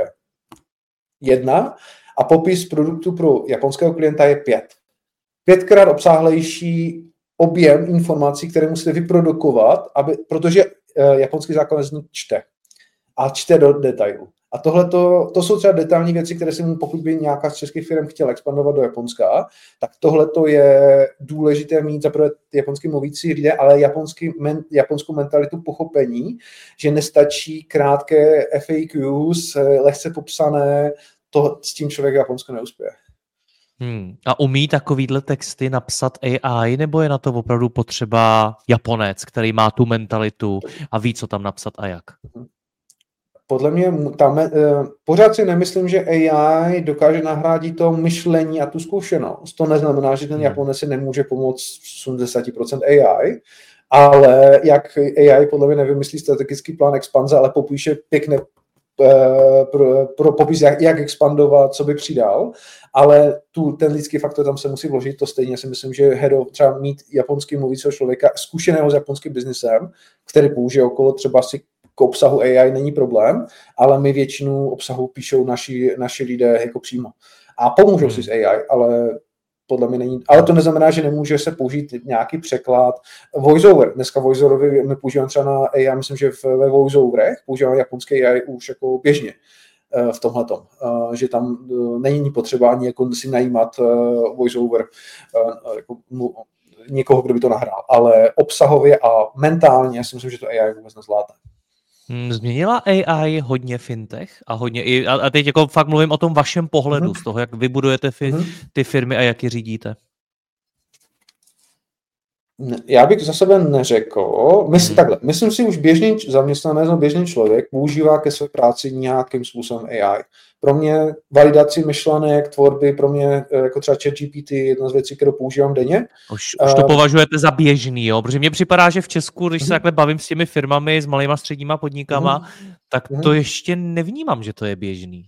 jedna a popis produktu pro japonského klienta je pět. Pětkrát obsáhlejší objem informací, které musíte vyprodukovat, aby, protože uh, japonský zákazník čte. A čte do detailu. A tohle to jsou třeba detailní věci, které si mu, pokud by nějaká z českých firm chtěla expandovat do Japonska, tak tohle to je důležité mít zaprvé japonský mluvící lidé, ale japonský, men, japonskou mentalitu pochopení, že nestačí krátké F A Qs, lehce popsané, to s tím člověk Japonsko neuspěje. Hmm. A umí takovýhle texty napsat A I, nebo je na to opravdu potřeba Japonec, který má tu mentalitu a ví, co tam napsat a jak? Podle mě tam, eh, pořád si nemyslím, že A I dokáže nahrádit to myšlení a tu zkušenost. To neznamená, že ten Japonec si nemůže pomoct sedmdesát procent A I, ale jak A I podle mě nevymyslí strategický plán expanze, ale popíše pěkně pro, pro popis, jak, jak expandovat, co by přidal, ale tu, ten lidský faktor tam se musí vložit, to stejně si myslím, že head of, třeba mít japonský mluvícího člověka, zkušeného s japonským biznesem, který použije okolo třeba si k obsahu A I není problém, ale my většinu obsahu píšou naši, naši lidé jako přímo. A pomůžou hmm. si s A I, ale podle mě není, ale to neznamená, že nemůže se použít nějaký překlad. Voiceover, dneska voiceovery my používáme třeba na A I, myslím, že ve voiceoverech používáme japonské A I už jako běžně v tomhletom, že tam není potřeba ani jako si najímat voiceover jako někoho, kdo by to nahrál, ale obsahově a mentálně si myslím, že to A I vůbec nezvládne. Změnila A I hodně fintech a hodně i, a teď jako fakt mluvím o tom vašem pohledu, mm-hmm. z toho, jak vy budujete fi, mm-hmm. ty firmy a jak je řídíte. Já bych za sebe neřekl. Myslím, hmm. takhle, myslím si, už běžný zaměstnanec nebo běžný člověk používá ke své práci nějakým způsobem A I. Pro mě validaci myšlenek, tvorby, pro mě jako třeba ChatGPT je jedna z věcí, kterou používám denně. Už, už to uh, považujete za běžný, jo? Protože mně připadá, že v Česku, když uh-huh. se takhle bavím s těmi firmami, s malýma středníma podnikama, uh-huh. tak to uh-huh. ještě nevnímám, že to je běžný.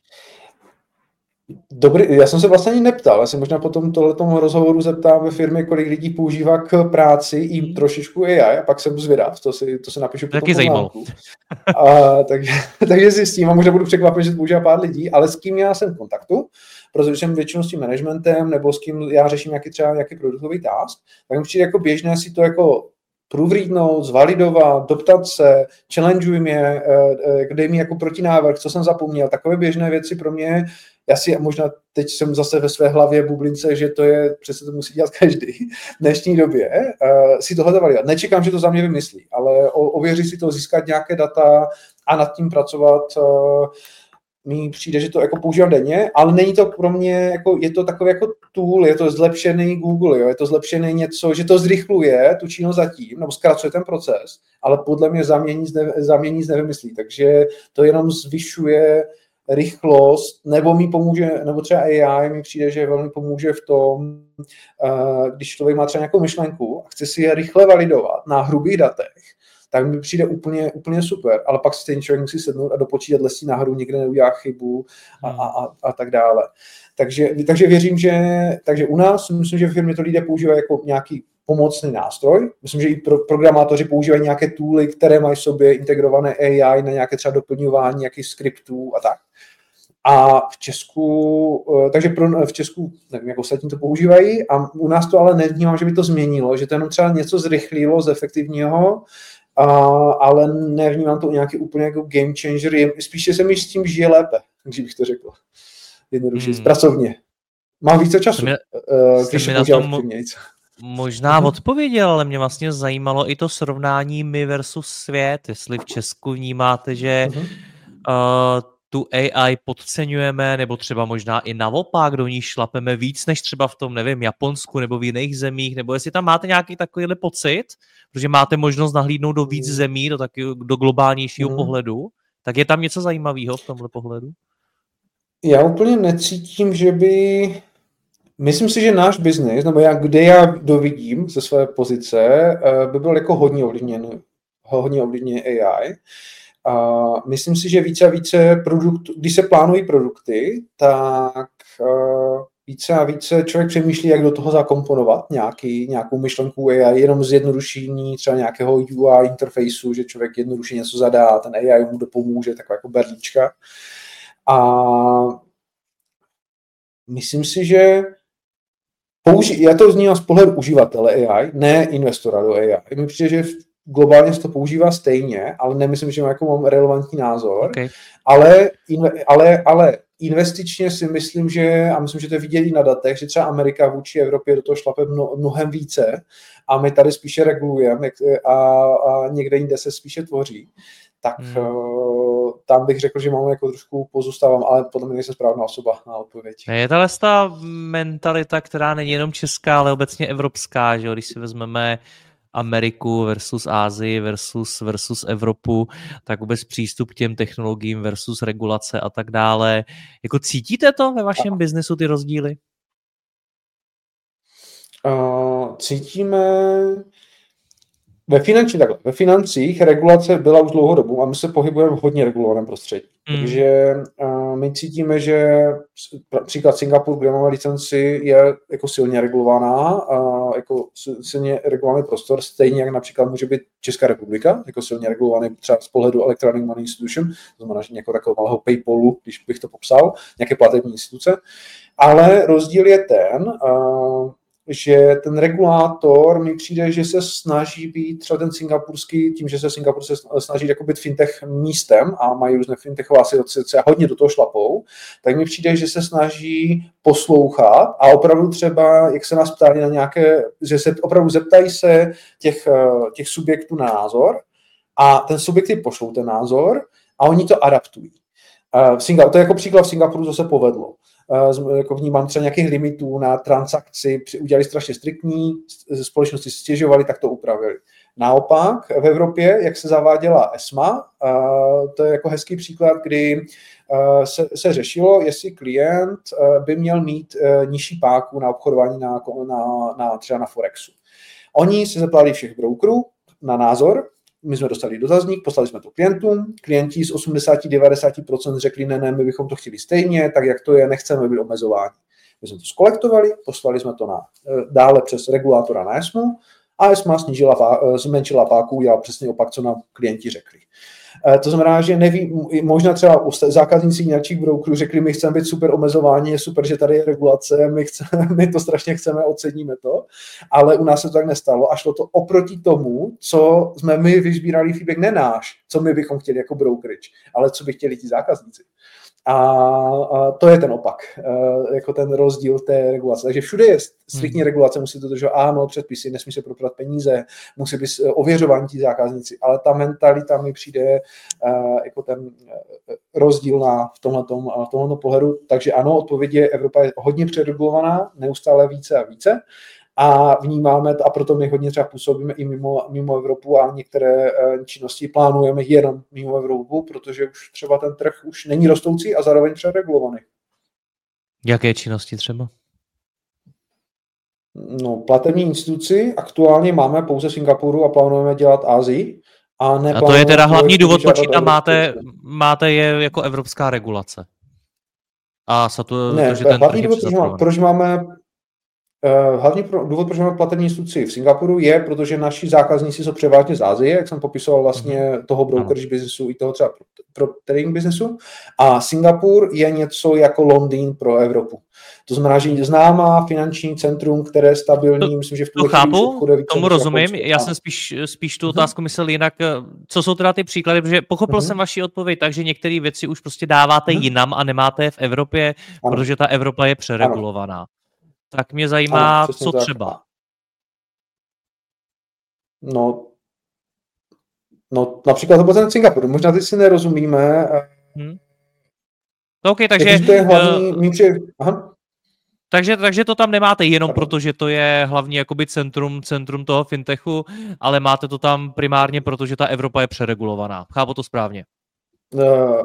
Dobrý, já jsem se vlastně ani neptal, já se možná po tomto rozhovoru zeptám ve firmě, kolik lidí používá k práci i trošičku A I a pak jsem zvědav, to si, to si napíšu potom poznámku. A, takže, takže zjistím a možná budu překvapen, že to používá pár lidí, ale s kým já jsem v kontaktu, protože jsem většinou s tím managementem nebo s kým já řeším nějaký třeba nějaký produktový task, tak mi přijde jako běžné si to jako proofreadnout, zvalidovat, doptat se, challengeuj mě, dej mi jako protinávrh, co jsem zapomněl, takové běžné věci pro mě. Já si možná teď jsem zase ve své hlavě bublince, že to je, přece to musí dělat každý v dnešní době, uh, si tohle validovat. Nečekám, že to za mě vymyslí, ale o, ověří si to, získat nějaké data a nad tím pracovat. Uh, mi přijde, že to jako používám denně, ale není to pro mě, jako, je to takový jako tool, je to zlepšený Google, jo, je to zlepšený něco, že to zrychluje tu činnost zatím, nebo zkracuje ten proces, ale podle mě za mě nic, ne, za mě nic nevymyslí, takže to jenom zvyšuje rychlost, nebo mi pomůže, nebo třeba A I mi přijde, že velmi pomůže v tom, když člověk má třeba nějakou myšlenku a chce si je rychle validovat na hrubých datech, tak mi přijde úplně, úplně super, ale pak stejně člověk musí sednout a dopočítat lesí nahoru, někde neudělá chybu a, a, a, a tak dále. Takže, takže věřím, že takže u nás, myslím, že v firmě to lidé používají jako nějaký pomocný nástroj. Myslím, že i pro, programátoři používají nějaké tooly, které mají v sobě integrované A I na nějaké třeba doplňování nějakých skriptů a tak. A v Česku, takže pro, v Česku, nevím, jak ostatní to používají, a u nás to ale nevnímám, že by to změnilo, že to jenom třeba něco zrychlilo, zefektivního, a, ale nevnímám to nějaký úplně jako game changer, spíše se mi s tím žije lépe, když bych to řekl. Jednoduše, hmm. pracovně. Mám více času, mi, uh, když se používám aktivnějc. Možná odpověděl, ale mě vlastně zajímalo i to srovnání my versus svět, jestli v Česku vnímáte, že uh-huh. uh, tu A I podceňujeme, nebo třeba možná i naopak do ní šlapeme víc, než třeba v tom, nevím, Japonsku nebo v jiných zemích, nebo jestli tam máte nějaký takovýhle pocit, protože máte možnost nahlídnout do víc zemí, do, taky, do globálnějšího uh-huh. pohledu, tak je tam něco zajímavého v tomhle pohledu? Já úplně necítím, že by... Myslím si, že náš biznis, nebo já, kde já dovidím ze své pozice, by byl jako hodně ovlivněn, hodně ovlivněn A I. A myslím si, že více a více produktů, když se plánují produkty, tak více a více člověk přemýšlí, jak do toho zakomponovat nějaký, nějakou myšlenku A I, jenom zjednodušení třeba nějakého U I interfejsu, že člověk jednoduše něco zadá, ten A I mu dopomůže, taková jako berlička. A myslím si, že použi- já to vnímám z pohledu uživatele A I, ne investora do A I. Mi přijde, že globálně se to používá stejně, ale nemyslím, že mám, jako mám relevantní názor. Okay. Ale, inve- ale, ale investičně si myslím, že, a myslím, že to je vidět i na datech, že třeba Amerika vůči Evropě do toho šlape mno, mnohem více a my tady spíše regulujeme a, a někde jinde se spíše tvoří. Tak hmm. uh, tam bych řekl, že mám jako trošku pozůstávám, ale podle mě nejsem správná osoba na odpověď. Je tahle ta mentalita, která není jenom česká, ale obecně evropská, že když si vezmeme Ameriku versus Asii versus, versus Evropu, tak vůbec přístup k těm technologiím versus regulace a tak dále. Jako cítíte to ve vašem a... biznesu, ty rozdíly? Uh, cítíme... Ve finanční, takhle, ve financích regulace byla už dlouhou dobu a my se pohybujeme v hodně regulovaném prostředí. Mm. Takže uh, my cítíme, že příklad Singapur, kde máme licenci, je jako silně regulovaná, uh, jako silně regulovaný prostor, stejně jak například může být Česká republika, jako silně regulovaný třeba z pohledu Electronic Money Institution, to znamená, že nějakého takového malého PayPalu, když bych to popsal, nějaké platební instituce. Ale rozdíl je ten, uh, že ten regulátor mi přijde, že se snaží být třeba ten singapurský, tím, že se Singapur se snaží jako být fintech místem a mají různé fintechové asociace a hodně do toho šlapou, tak mi přijde, že se snaží poslouchat a opravdu třeba, jak se nás ptali na nějaké, že se opravdu zeptají se těch, těch subjektů na názor a ten subjekty pošlou ten názor a oni to adaptují. V Singapuru, to je jako příklad v Singapuru, co se povedlo. Jako vnímám třeba nějakých limitů na transakci, udělali strašně striktní, společnosti stěžovali, tak to upravili. Naopak v Evropě, jak se zaváděla ESMA, to je jako hezký příklad, kdy se, se řešilo, jestli klient by měl mít nižší páku na obchodování na, na, na, třeba na Forexu. Oni se zeptali všech brokerů na názor, my jsme dostali dotazník, poslali jsme to klientům, klienti z osmdesát až devadesát procent řekli, ne, ne, my bychom to chtěli stejně, tak jak to je, nechceme být omezováni. My jsme to zkolektovali, poslali jsme to na, dále přes regulátora na ESMu a ESMA snížila, zmenšila páku, udělala přesně opak, co nám klienti řekli. To znamená, že neví, možná třeba zákazníci nějakých brokerů řekli, my chceme být super omezování, je super, že tady je regulace, my, chceme, my to strašně chceme, oceníme to, ale u nás se to tak nestalo a šlo to oproti tomu, co jsme my vyzbírali feedback, ne náš, co my bychom chtěli jako brokerage, ale co by chtěli ti zákazníci. A, a to je ten opak, e, jako ten rozdíl té regulace. Takže všude je striktní regulace, musí to dodržovat, ano, předpisy, nesmí se proprat peníze, musí být ověřování tí zákazníci, ale ta mentalita mi přijde e, jako ten rozdíl na, v tomhletom, v tomhletom pohledu. Takže ano, odpověď je, Evropa je hodně přeregulovaná, neustále více a více. A vnímáme to, a proto my hodně třeba působíme i mimo, mimo Evropu a některé činnosti plánujeme jenom mimo Evropu, protože už třeba ten trh už není rostoucí a zároveň přeregulovaný. Jaké činnosti třeba? No, platební instituci aktuálně máme pouze Singapuru a plánujeme dělat Asii. A, a to je teda hlavní důvod, proč tam máte, máte je jako evropská regulace. A to, ne, to, že ten hlavní důvod, proč máme hlavní důvod, proč máme platební instituci v Singapuru, je, protože naši zákazníci jsou převážně z Asie, jak jsem popisoval vlastně toho brokerage businessu i toho třeba pro trading businessu. A Singapur je něco jako Londýn pro Evropu. To znamená, že známá finanční centrum, které je stabilní, to, myslím, že v tu chápu, tomu rozumím. Já jsem spíš, spíš tu otázku myslel jinak. Co jsou teda ty příklady? Protože pochopil uh-huh. jsem vaši odpověď tak, že některé věci už prostě dáváte uh-huh. jinam a nemáte je v Evropě, ano. protože ta Evropa je přeregulovaná. Ano. Tak mě zajímá, ano, co tak. třeba. No, no, například to ten Singapur. Možná teď si nerozumíme. Hmm. OK, takže... To je hlavní, uh, při... Aha. Takže, takže to tam nemáte jenom proto, že to je hlavní jakoby centrum, centrum toho fintechu, ale máte to tam primárně proto, že ta Evropa je přeregulovaná. Chápu to správně? Uh,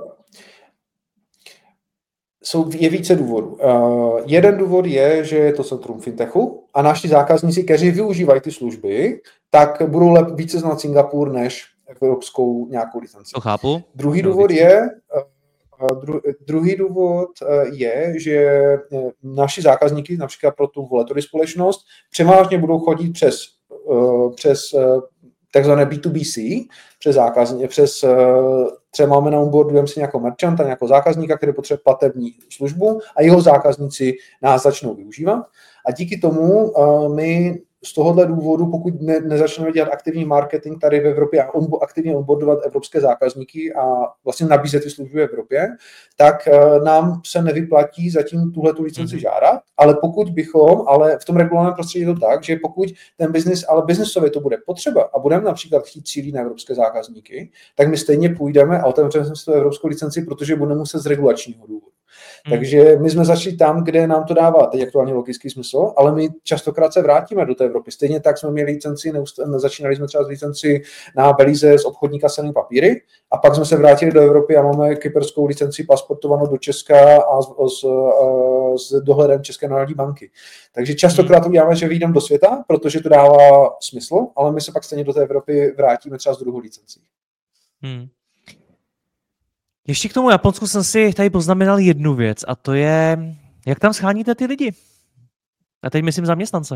jsou, je více důvodů. Uh, jeden důvod je, že je to centrum fintechu a naši zákazníci, kteří využívají ty služby, tak budou lep, více znát Singapur než evropskou nějakou licenci. To chápu. Druhý důvod je... Uh, Dru, druhý důvod je, že naši zákazníky, například pro tu volatilní společnost, převážně budou chodit přes, přes takzvané bé dvě bé cé, přes zákazníky, přes třeba máme na onboardujeme si nějakou merchanta, nějakou zákazníka, který potřebuje platební službu a jeho zákazníci nás začnou využívat. A díky tomu my z tohohle důvodu, pokud ne, nezačneme dělat aktivní marketing tady v Evropě a on, aktivně onboardovat evropské zákazníky a vlastně nabízet ty služby v Evropě, tak uh, nám se nevyplatí zatím tuhletu licenci mm-hmm. žádat, ale pokud bychom, ale v tom regulovaném prostředí je to tak, že pokud ten biznis, ale biznisově to bude potřeba a budeme například chtít cílit na evropské zákazníky, tak my stejně půjdeme a otevřeme si tu evropskou licenci, protože budeme muset z regulačního důvodu. Hmm. Takže my jsme začali tam, kde nám to dává teď aktuálně logický smysl, ale my častokrát se vrátíme do té Evropy. Stejně tak jsme měli licenci, neustále, začínali jsme třeba s licenci na Belize z obchodníka s cennými papíry a pak jsme se vrátili do Evropy a máme kyperskou licenci pasportovanou do Česka a s, s, s dohledem České národní banky. Takže častokrát to děláme, že vyjdeme do světa, protože to dává smysl, ale my se pak stejně do té Evropy vrátíme třeba s druhou licencí. Hmm. Ještě k tomu Japonsku jsem si tady poznamenal jednu věc a to je, jak tam scháníte ty lidi? A teď myslím zaměstnance.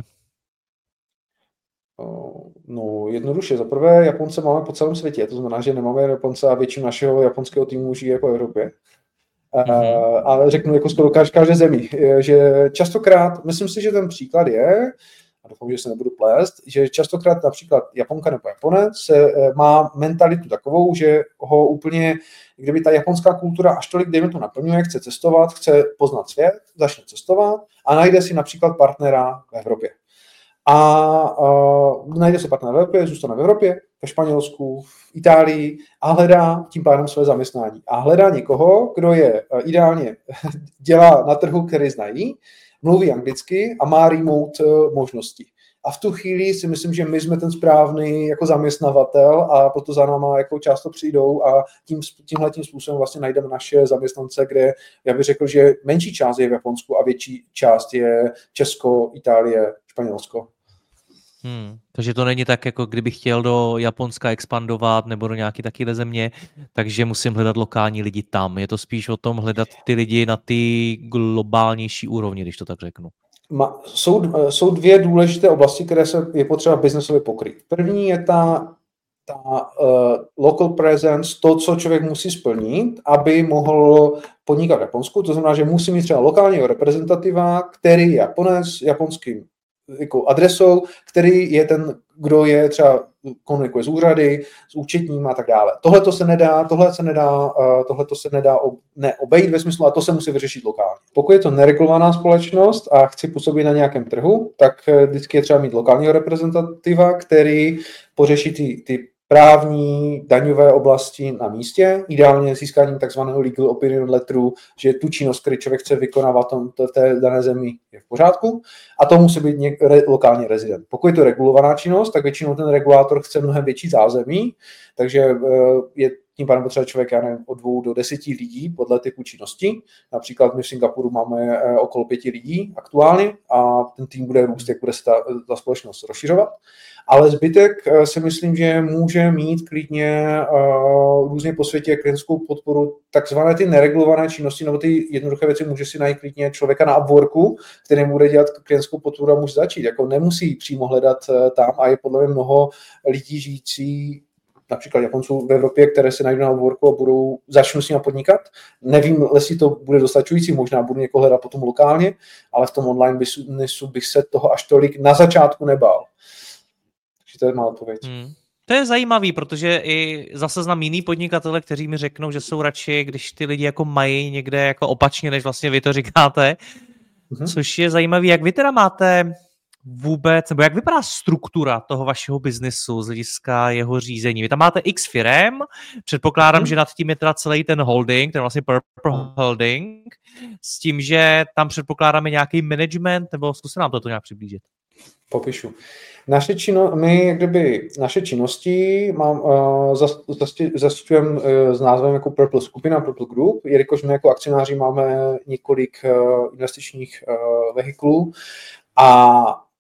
No jednoduše. Za prvé Japonce máme po celém světě, to znamená, že nemáme Japonce a většinu našeho japonského týmu žije po Evropě. Mm-hmm. Ale řeknu jako skoro každé zemi, že častokrát, myslím si, že ten příklad je, a doufám, že se nebudu plést, že častokrát například Japonka nebo Japonec se, má mentalitu takovou, že ho úplně, kdyby ta japonská kultura až tolik, dejme to naplňuje, chce cestovat, chce poznat svět, začne cestovat a najde si například partnera v Evropě. A uh, najde si partnera v Evropě, zůstane v Evropě, ve Španělsku, v Itálii a hledá tím pádem své zaměstnání. A hledá někoho, kdo je uh, ideálně dělá na trhu, který znají, mluví anglicky a má remote uh, možnosti. A v tu chvíli si myslím, že my jsme ten správný jako zaměstnavatel a proto za náma jako často přijdou a tím, tímhletím způsobem vlastně najdeme naše zaměstnance, kde já bych řekl, že menší část je v Japonsku a větší část je Česko, Itálie, Španělsko. Hmm, takže to není tak, jako kdybych chtěl do Japonska expandovat nebo do nějaké takové země, takže musím hledat lokální lidi tam. Je to spíš o tom hledat ty lidi na ty globálnější úrovni, když to tak řeknu. Ma, jsou, jsou dvě důležité oblasti, které se je potřeba biznesově pokrýt. První je ta, ta uh, local presence, to, co člověk musí splnit, aby mohl podnikat v Japonsku. To znamená, že musí mít třeba lokálního reprezentativa, který je Japonec, japonským jako adresou, který je ten, kdo je třeba komunikuje s úřady, s účetním a tak dále. Tohle to se nedá, tohle se nedá, tohle to se nedá neobejít ve smyslu a to se musí vyřešit lokálně. Pokud je to neregulovaná společnost a chci působit na nějakém trhu, tak vždycky je třeba mít lokálního reprezentativa, který pořeší ty, ty právní, daňové oblasti na místě, ideálně získáním takzvaného legal opinion letteru, že tu činnost, který člověk chce vykonávat v té dané zemi, je v pořádku a to musí být něk- re- lokální rezident. Pokud je to regulovaná činnost, tak většinou ten regulátor chce mnohem větší zázemí, takže je tím pádem potřebuje člověk, já nevím, od dvou do deseti lidí podle typu činnosti. Například my v Singapuru máme okolo pěti lidí aktuálně a ten tým bude růst, jak bude se ta, ta společnost rozšiřovat. Ale zbytek si myslím, že může mít klidně uh, různě po světě klientskou podporu, takzvané ty neregulované činnosti, nebo ty jednoduché věci může si najít klidně člověka na Upworku, který bude dělat klientskou podporu a může začít. Jako nemusí přímo hledat uh, tam a je podle mě mnoho lidí žijící například Japonců v Evropě, které se najdou na Upworku a budou, začnou s nimi podnikat. Nevím, jestli to bude dostačující, možná budu někoho hledat potom lokálně, ale v tom online businessu bych se toho až tolik na začátku nebál. To je má odpověď. Hmm. To je zajímavý, protože i zase znám jiný podnikatele, kteří mi řeknou, že jsou radši, když ty lidi jako mají někde jako opačně, než vlastně vy to říkáte. Hmm. Což je zajímavý, jak vy teda máte vůbec, nebo jak vypadá struktura toho vašeho biznesu z hlediska jeho řízení. Vy tam máte x firem, předpokládám, hmm. že nad tím je teda celý ten holding, ten vlastně Purple hmm. holding, s tím, že tam předpokládáme nějaký management, nebo zkuste nám toto nějak přiblížit. Popíšu. Naše, čino, my, jak kdyby, naše činnosti mám, uh, zastiťujeme uh, s názvem jako Purple skupina, Purple Group, jelikož my jako akcionáři máme několik uh, investičních uh, vehiklů a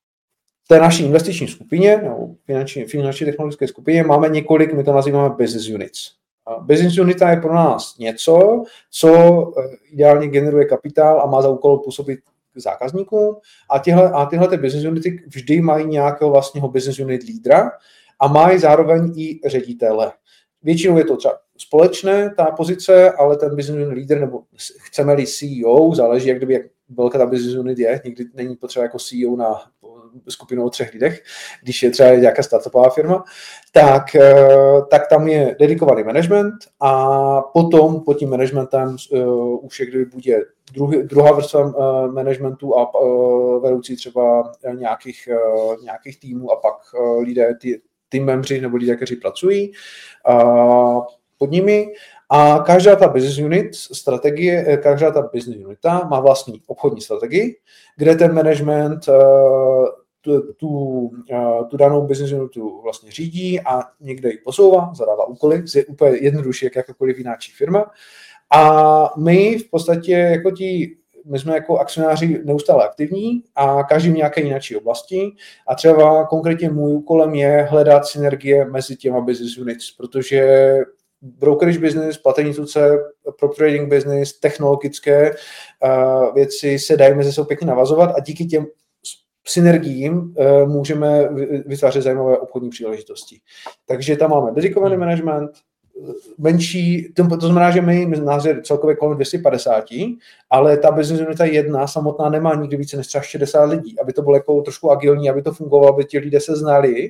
v té naší investiční skupině, nebo finanční, finanční technologické skupině, máme několik, my to nazýváme business units. Business unita je pro nás něco, co uh, ideálně generuje kapitál a má za úkol působit zákazníkům a tyhle, a tyhle ty business unity vždy mají nějakého vlastního business unit lídra a mají zároveň i ředitele. Většinou je to třeba společné, ta pozice, ale ten business unit lídr, nebo chceme-li C E O, záleží, jak kdyby, jak velká ta business unit je, nikdy není potřeba jako C E O na skupinu o třech lidech, když je třeba nějaká startupová firma, tak, tak tam je dedikovaný management a potom pod tím managementem uh, už je kdyby bude druhý, druhá vrstva uh, managementu a uh, vedoucí třeba nějakých, uh, nějakých týmů a pak uh, lidé, ty, tým membři nebo lidé, kteří pracují uh, pod nimi. A každá ta business unit strategie, každá ta business unita má vlastní obchodní strategii, kde ten management tu, tu, tu danou business unitu vlastně řídí a někde ji posouvá, zadává úkoly, je úplně jednodušší, jak jakákoliv jináčí firma. A my v podstatě jako ti, my jsme jako akcionáři neustále aktivní a každý v nějaké jináčí oblasti a třeba konkrétně můj úkolem je hledat synergie mezi těma business units, protože brokerage business, platební instituce, prop trading business, technologické uh, věci se dají mezi sebou pěkně navazovat a díky těm synergiím uh, můžeme vytvářet zajímavé obchodní příležitosti. Takže tam máme dedikovaný management, menší, to, to znamená, že my, my nás je celkově kolem dvě stě padesát, ale ta business unita jedna samotná nemá nikdy více než třeba šedesát lidí, aby to bylo jako trošku agilní, aby to fungovalo, aby ti lidé se znali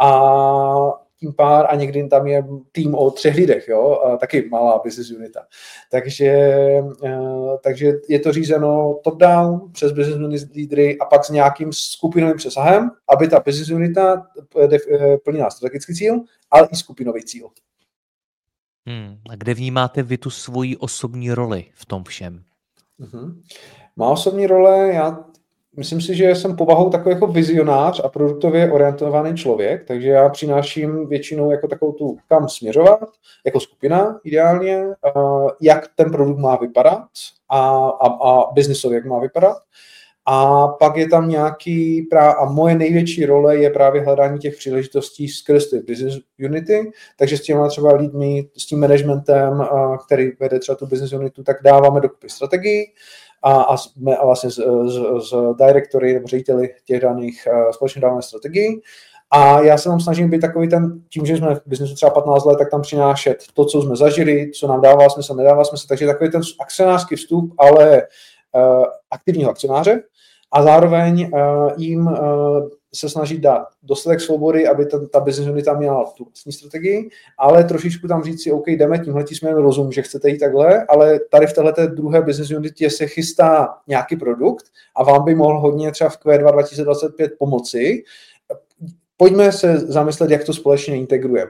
a tím pár a někdy tam je tým o třech lidech, jo, a taky malá business unita. Takže, takže je to řízeno top-down přes business unit lídry a pak s nějakým skupinovým přesahem, aby ta business unita plnila strategický cíl, ale i skupinový cíl. Hmm. A kde vnímáte vy tu svoji osobní roli v tom všem? Uh-huh. Má osobní role, já myslím si, že jsem povahou takový jako vizionář a produktově orientovaný člověk, takže já přináším většinou jako takovou tu, kam směřovat, jako skupina ideálně, jak ten produkt má vypadat a, a, a biznisově jak má vypadat. A pak je tam nějaký, a moje největší role je právě hledání těch příležitostí skrz ty business unity, takže s těma třeba lidmi, s tím managementem, který vede třeba tu business unitu, tak dáváme dokupy strategii a, a, jsme, a vlastně z, z, z direktory nebo řediteli těch daných společně dáváme strategii. A já se tam snažím být takový ten, tím, že jsme v biznesu třeba patnáct let, tak tam přinášet to, co jsme zažili, co nám dává smysl, nedává smysl, takže takový ten akcionářský vstup, ale uh, aktivního akcionáře a zároveň uh, jim uh, se snažit dát dostatek svobody, aby ta, ta business unita měla tu vlastní strategii, ale trošičku tam říct si, OK, jdeme tímhletím směrem, rozum, že chcete jít takhle, ale tady v téhleté druhé business unitě se chystá nějaký produkt a vám by mohl hodně třeba v Q dva dva tisíce dvacet pět pomoci. Pojďme se zamyslet, jak to společně integrujeme.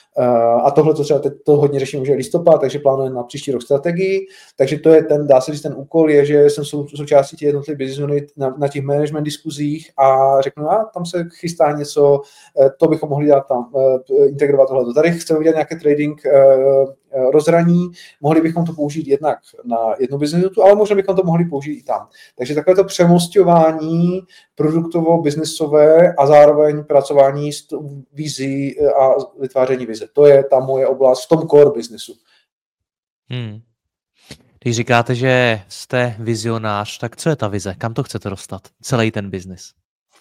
A tohle to třeba teď to hodně řeším už je listopad, takže plánujeme na příští rok strategii. Takže to je ten, dá se říct, ten úkol je, že jsem sou, součástí těch jednotlivých business unit na, na těch management diskuzích a řeknu, a tam se chystá něco, to bychom mohli dát tam, integrovat tohle. Tady chceme udělat nějaké trading rozhraní, mohli bychom to použít jednak na jednu business unitu, ale možná bychom to mohli použít i tam. Takže takové to přemosťování produktovo-biznisové a zároveň pracování s vizí a vytváření vize. To je ta moje oblast v tom core businessu. Hmm. Když říkáte, že jste vizionář, tak co je ta vize? Kam to chcete dostat? Celý ten biznis?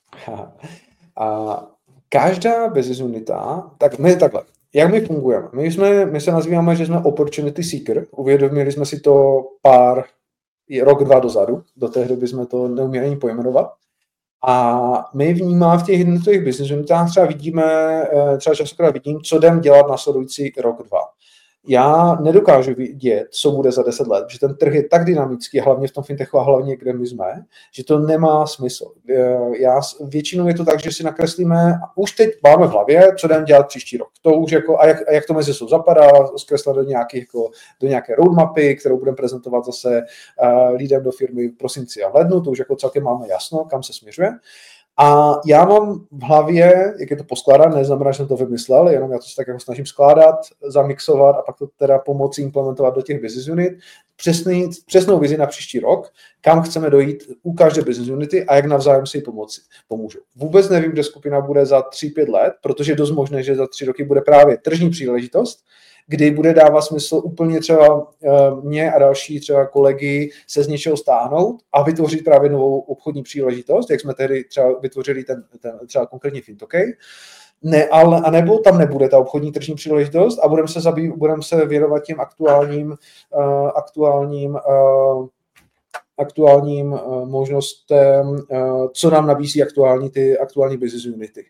A každá business unita, tak my takhle, jak my fungujeme? My, jsme, my se nazýváme, že jsme opportunity seeker. Uvědomili jsme si to pár, rok, dva dozadu. Do té doby jsme to neuměli ani pojmenovat. A my vnímáme v těch jednotlivých business unitách, třeba vidíme, třeba častokrát vidím, co jdem dělat následující rok, dva. Já nedokážu vidět, co bude za deset let, že ten trh je tak dynamický, hlavně v tom fintechu a hlavně kde my jsme, že to nemá smysl. Já, většinou je to tak, že si nakreslíme, už teď máme v hlavě, co jdeme dělat příští rok. To už jako, a, jak, a jak to mezi sebou zapadá, zkreslat do, nějakých, jako, do nějaké roadmapy, kterou budeme prezentovat zase uh, lidem do firmy v prosinci a v lednu, to už jako celkem máme jasno, kam se směřuje. A já mám v hlavě, jak je to poskládat, neznamená, že jsem to vymyslel, jenom já to se tak jako snažím skládat, zamixovat a pak to teda pomoci implementovat do těch business unit, přesný, přesnou vizi na příští rok, kam chceme dojít u každé business unity a jak navzájem si pomoci, pomůžu. Vůbec nevím, kde skupina bude za tři pět let, protože je dost možné, že za tři roky bude právě tržní příležitost, kdy bude dávat smysl úplně třeba mě a další třeba kolegy se z něčeho stáhnout a vytvořit právě novou obchodní příležitost, jak jsme tehdy třeba vytvořili ten, ten třeba konkrétně Fintokej. Ne, ale, a nebo tam nebude ta obchodní tržní příležitost a budeme se, zabý, budeme se věnovat těm aktuálním, uh, aktuálním, uh, aktuálním uh, možnostem, uh, co nám nabízí aktuální, ty aktuální business unity.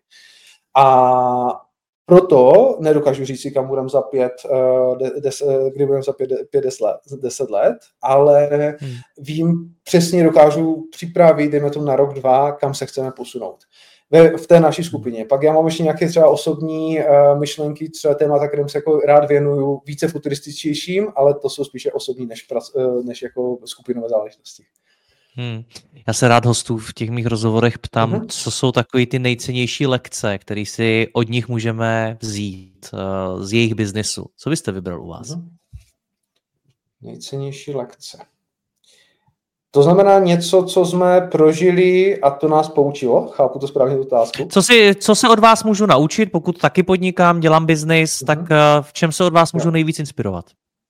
A proto nedokážu říct si, kam budeme za pět, des, kdy budeme za pět, pět let, deset let, ale hmm. vím, přesně dokážu připravit, dejme tomu na rok, dva, kam se chceme posunout. Ve, v té naší skupině. Pak já mám ještě nějaké třeba osobní uh, myšlenky, třeba témata, kterým se jako rád věnuju, více futurističtějším, ale to jsou spíše osobní než, prac, uh, než jako skupinové záležitosti. Hmm. Já se rád hostů v těch mých rozhovorech ptám, uh-huh. co jsou takové ty nejcennější lekce, které si od nich můžeme vzít uh, z jejich biznesu. Co byste vybral u vás? Uh-huh. Nejcennější lekce. To znamená něco, co jsme prožili a to nás poučilo? Chápu to správně otázku? Co, si, co se od vás můžu naučit, pokud taky podnikám, dělám biznis, uh-huh. tak uh, v čem se od vás můžu nejvíc inspirovat?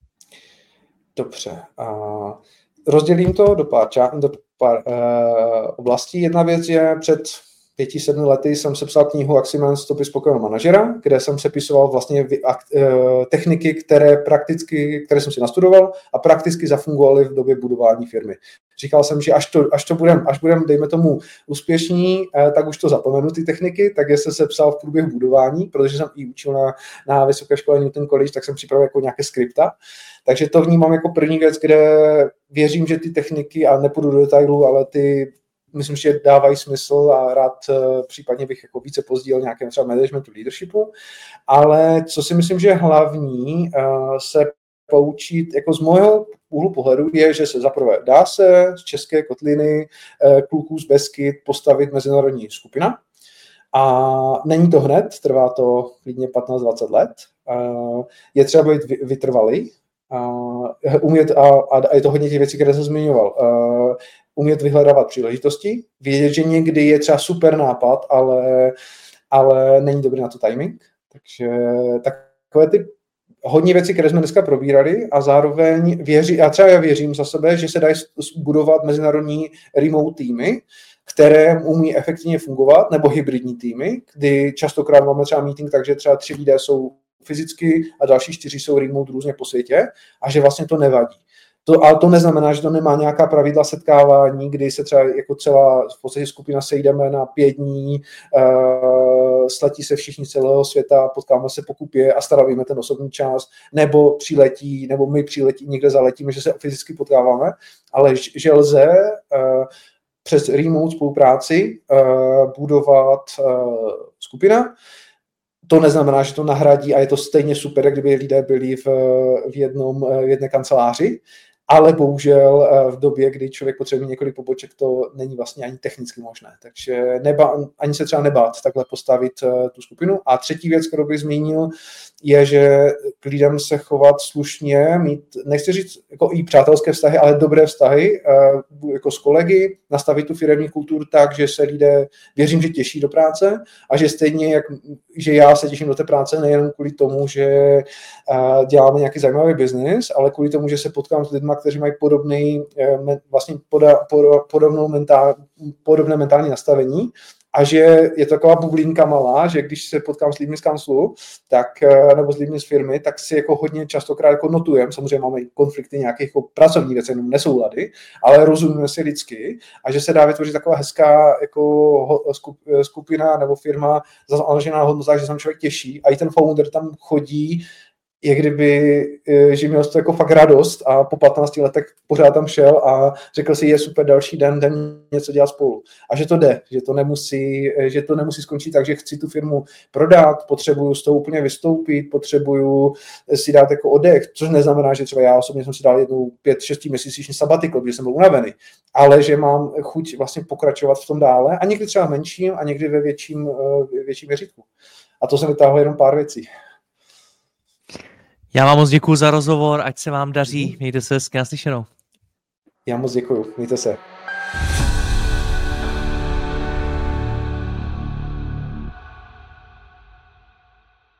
Dobře. Uh... Rozdělím to do pár, ča- do pár uh, oblastí. Jedna věc je, před pěti, sedmi lety jsem sepsal knihu Axiomem stopy spokojeného manažera, kde jsem sepisoval vlastně uh, techniky, které prakticky, které jsem si nastudoval a prakticky zafungovaly v době budování firmy. Říkal jsem, že až to, až to budem, až budem, dejme tomu, úspěšní, uh, tak už to zapomenu ty techniky, tak jsem sepsal v průběhu budování, protože jsem i učil na, na vysoké škole Newton College, tak jsem připravil jako nějaké skripta. Takže to vnímám jako první věc, kde věřím, že ty techniky, a nepůjdu do detailu, ale ty, myslím, že dávají smysl a rád případně bych jako více pozdílel nějakém třeba managementu, leadershipu, ale co si myslím, že je hlavní se poučit, jako z mého úhlu pohledu je, že se zaprvé dá se z české kotliny kluků z Beskyt postavit mezinárodní skupina a není to hned, trvá to klidně patnáct dvacet let, je třeba být vytrvalý, Uh, umět, a, a je to hodně těch věcí, které jsem zmiňoval, uh, umět vyhledávat příležitosti, vědět, že někdy je třeba super nápad, ale, ale není dobrý na to timing, takže takové ty hodně věcí, které jsme dneska probírali a zároveň věří, já třeba já věřím za sebe, že se dají budovat mezinárodní remote týmy, které umí efektivně fungovat, nebo hybridní týmy, kdy častokrát máme třeba meeting, takže třeba tři lidé jsou fyzicky a další čtyři jsou remote různě po světě a že vlastně to nevadí. To, ale to neznamená, že to nemá nějaká pravidla setkávání, kdy se třeba jako celá v podstatě skupina sejdeme na pět dní, uh, sletí se všichni celého světa, potkáme se po kupě a staravíme ten osobní čas, nebo přiletí, nebo my přiletí, někde zaletíme, že se fyzicky potkáváme, ale že lze uh, přes remote spolupráci uh, budovat uh, skupina. to neznamená, že to nahradí a je to stejně super, jak kdyby lidé byli v, v, jednom, v jedné kanceláři, ale bohužel v době, kdy člověk potřebuje několik poboček, to není vlastně ani technicky možné. Takže neba, ani se třeba nebát takhle postavit tu skupinu. A třetí věc, kterou bych zmínil, je, že k lidem se chovat slušně, mít, nechci říct jako i přátelské vztahy, ale dobré vztahy jako s kolegy, nastavit tu firemní kulturu tak, že se lidé, věřím, že těší do práce a že stejně, jak, že já se těším do té práce nejen kvůli tomu, že děláme nějaký zajímavý biznis, ale kvůli tomu, že se potkám s lidmi, kteří mají podobný, vlastně poda, podobnou mentál, podobné mentální nastavení a že je to taková bublinka malá, že když se potkám s lidmi z kanclu, tak, nebo s lidmi z firmy, tak si jako hodně častokrát jako notujeme, samozřejmě máme konflikty nějakých jako pracovních věcí, jenom nesoulady, ale rozumíme si lidsky a že se dá vytvořit taková hezká jako skupina nebo firma založená na hodnotách, že se tam člověk těší a i ten founder tam chodí, je kdyby, že měl to jako fakt radost a po patnácti letech pořád tam šel a řekl si, je super, další den, den něco dělat spolu. A že to jde, že to nemusí, že to nemusí skončit tak, že chci tu firmu prodat, potřebuju z toho úplně vystoupit, potřebuju si dát jako oddech, což neznamená, že třeba já osobně jsem si dal jednou pět, šesti měsíční sabbatical, protože jsem byl unavený, ale že mám chuť vlastně pokračovat v tom dále a někdy třeba menším a někdy ve větším, větším měřítku. A to jsem vytáhl jenom pár věcí. Já vám moc děkuju za rozhovor, ať se vám daří, mějte se hezky, naslyšenou. Já moc děkuju, mějte se.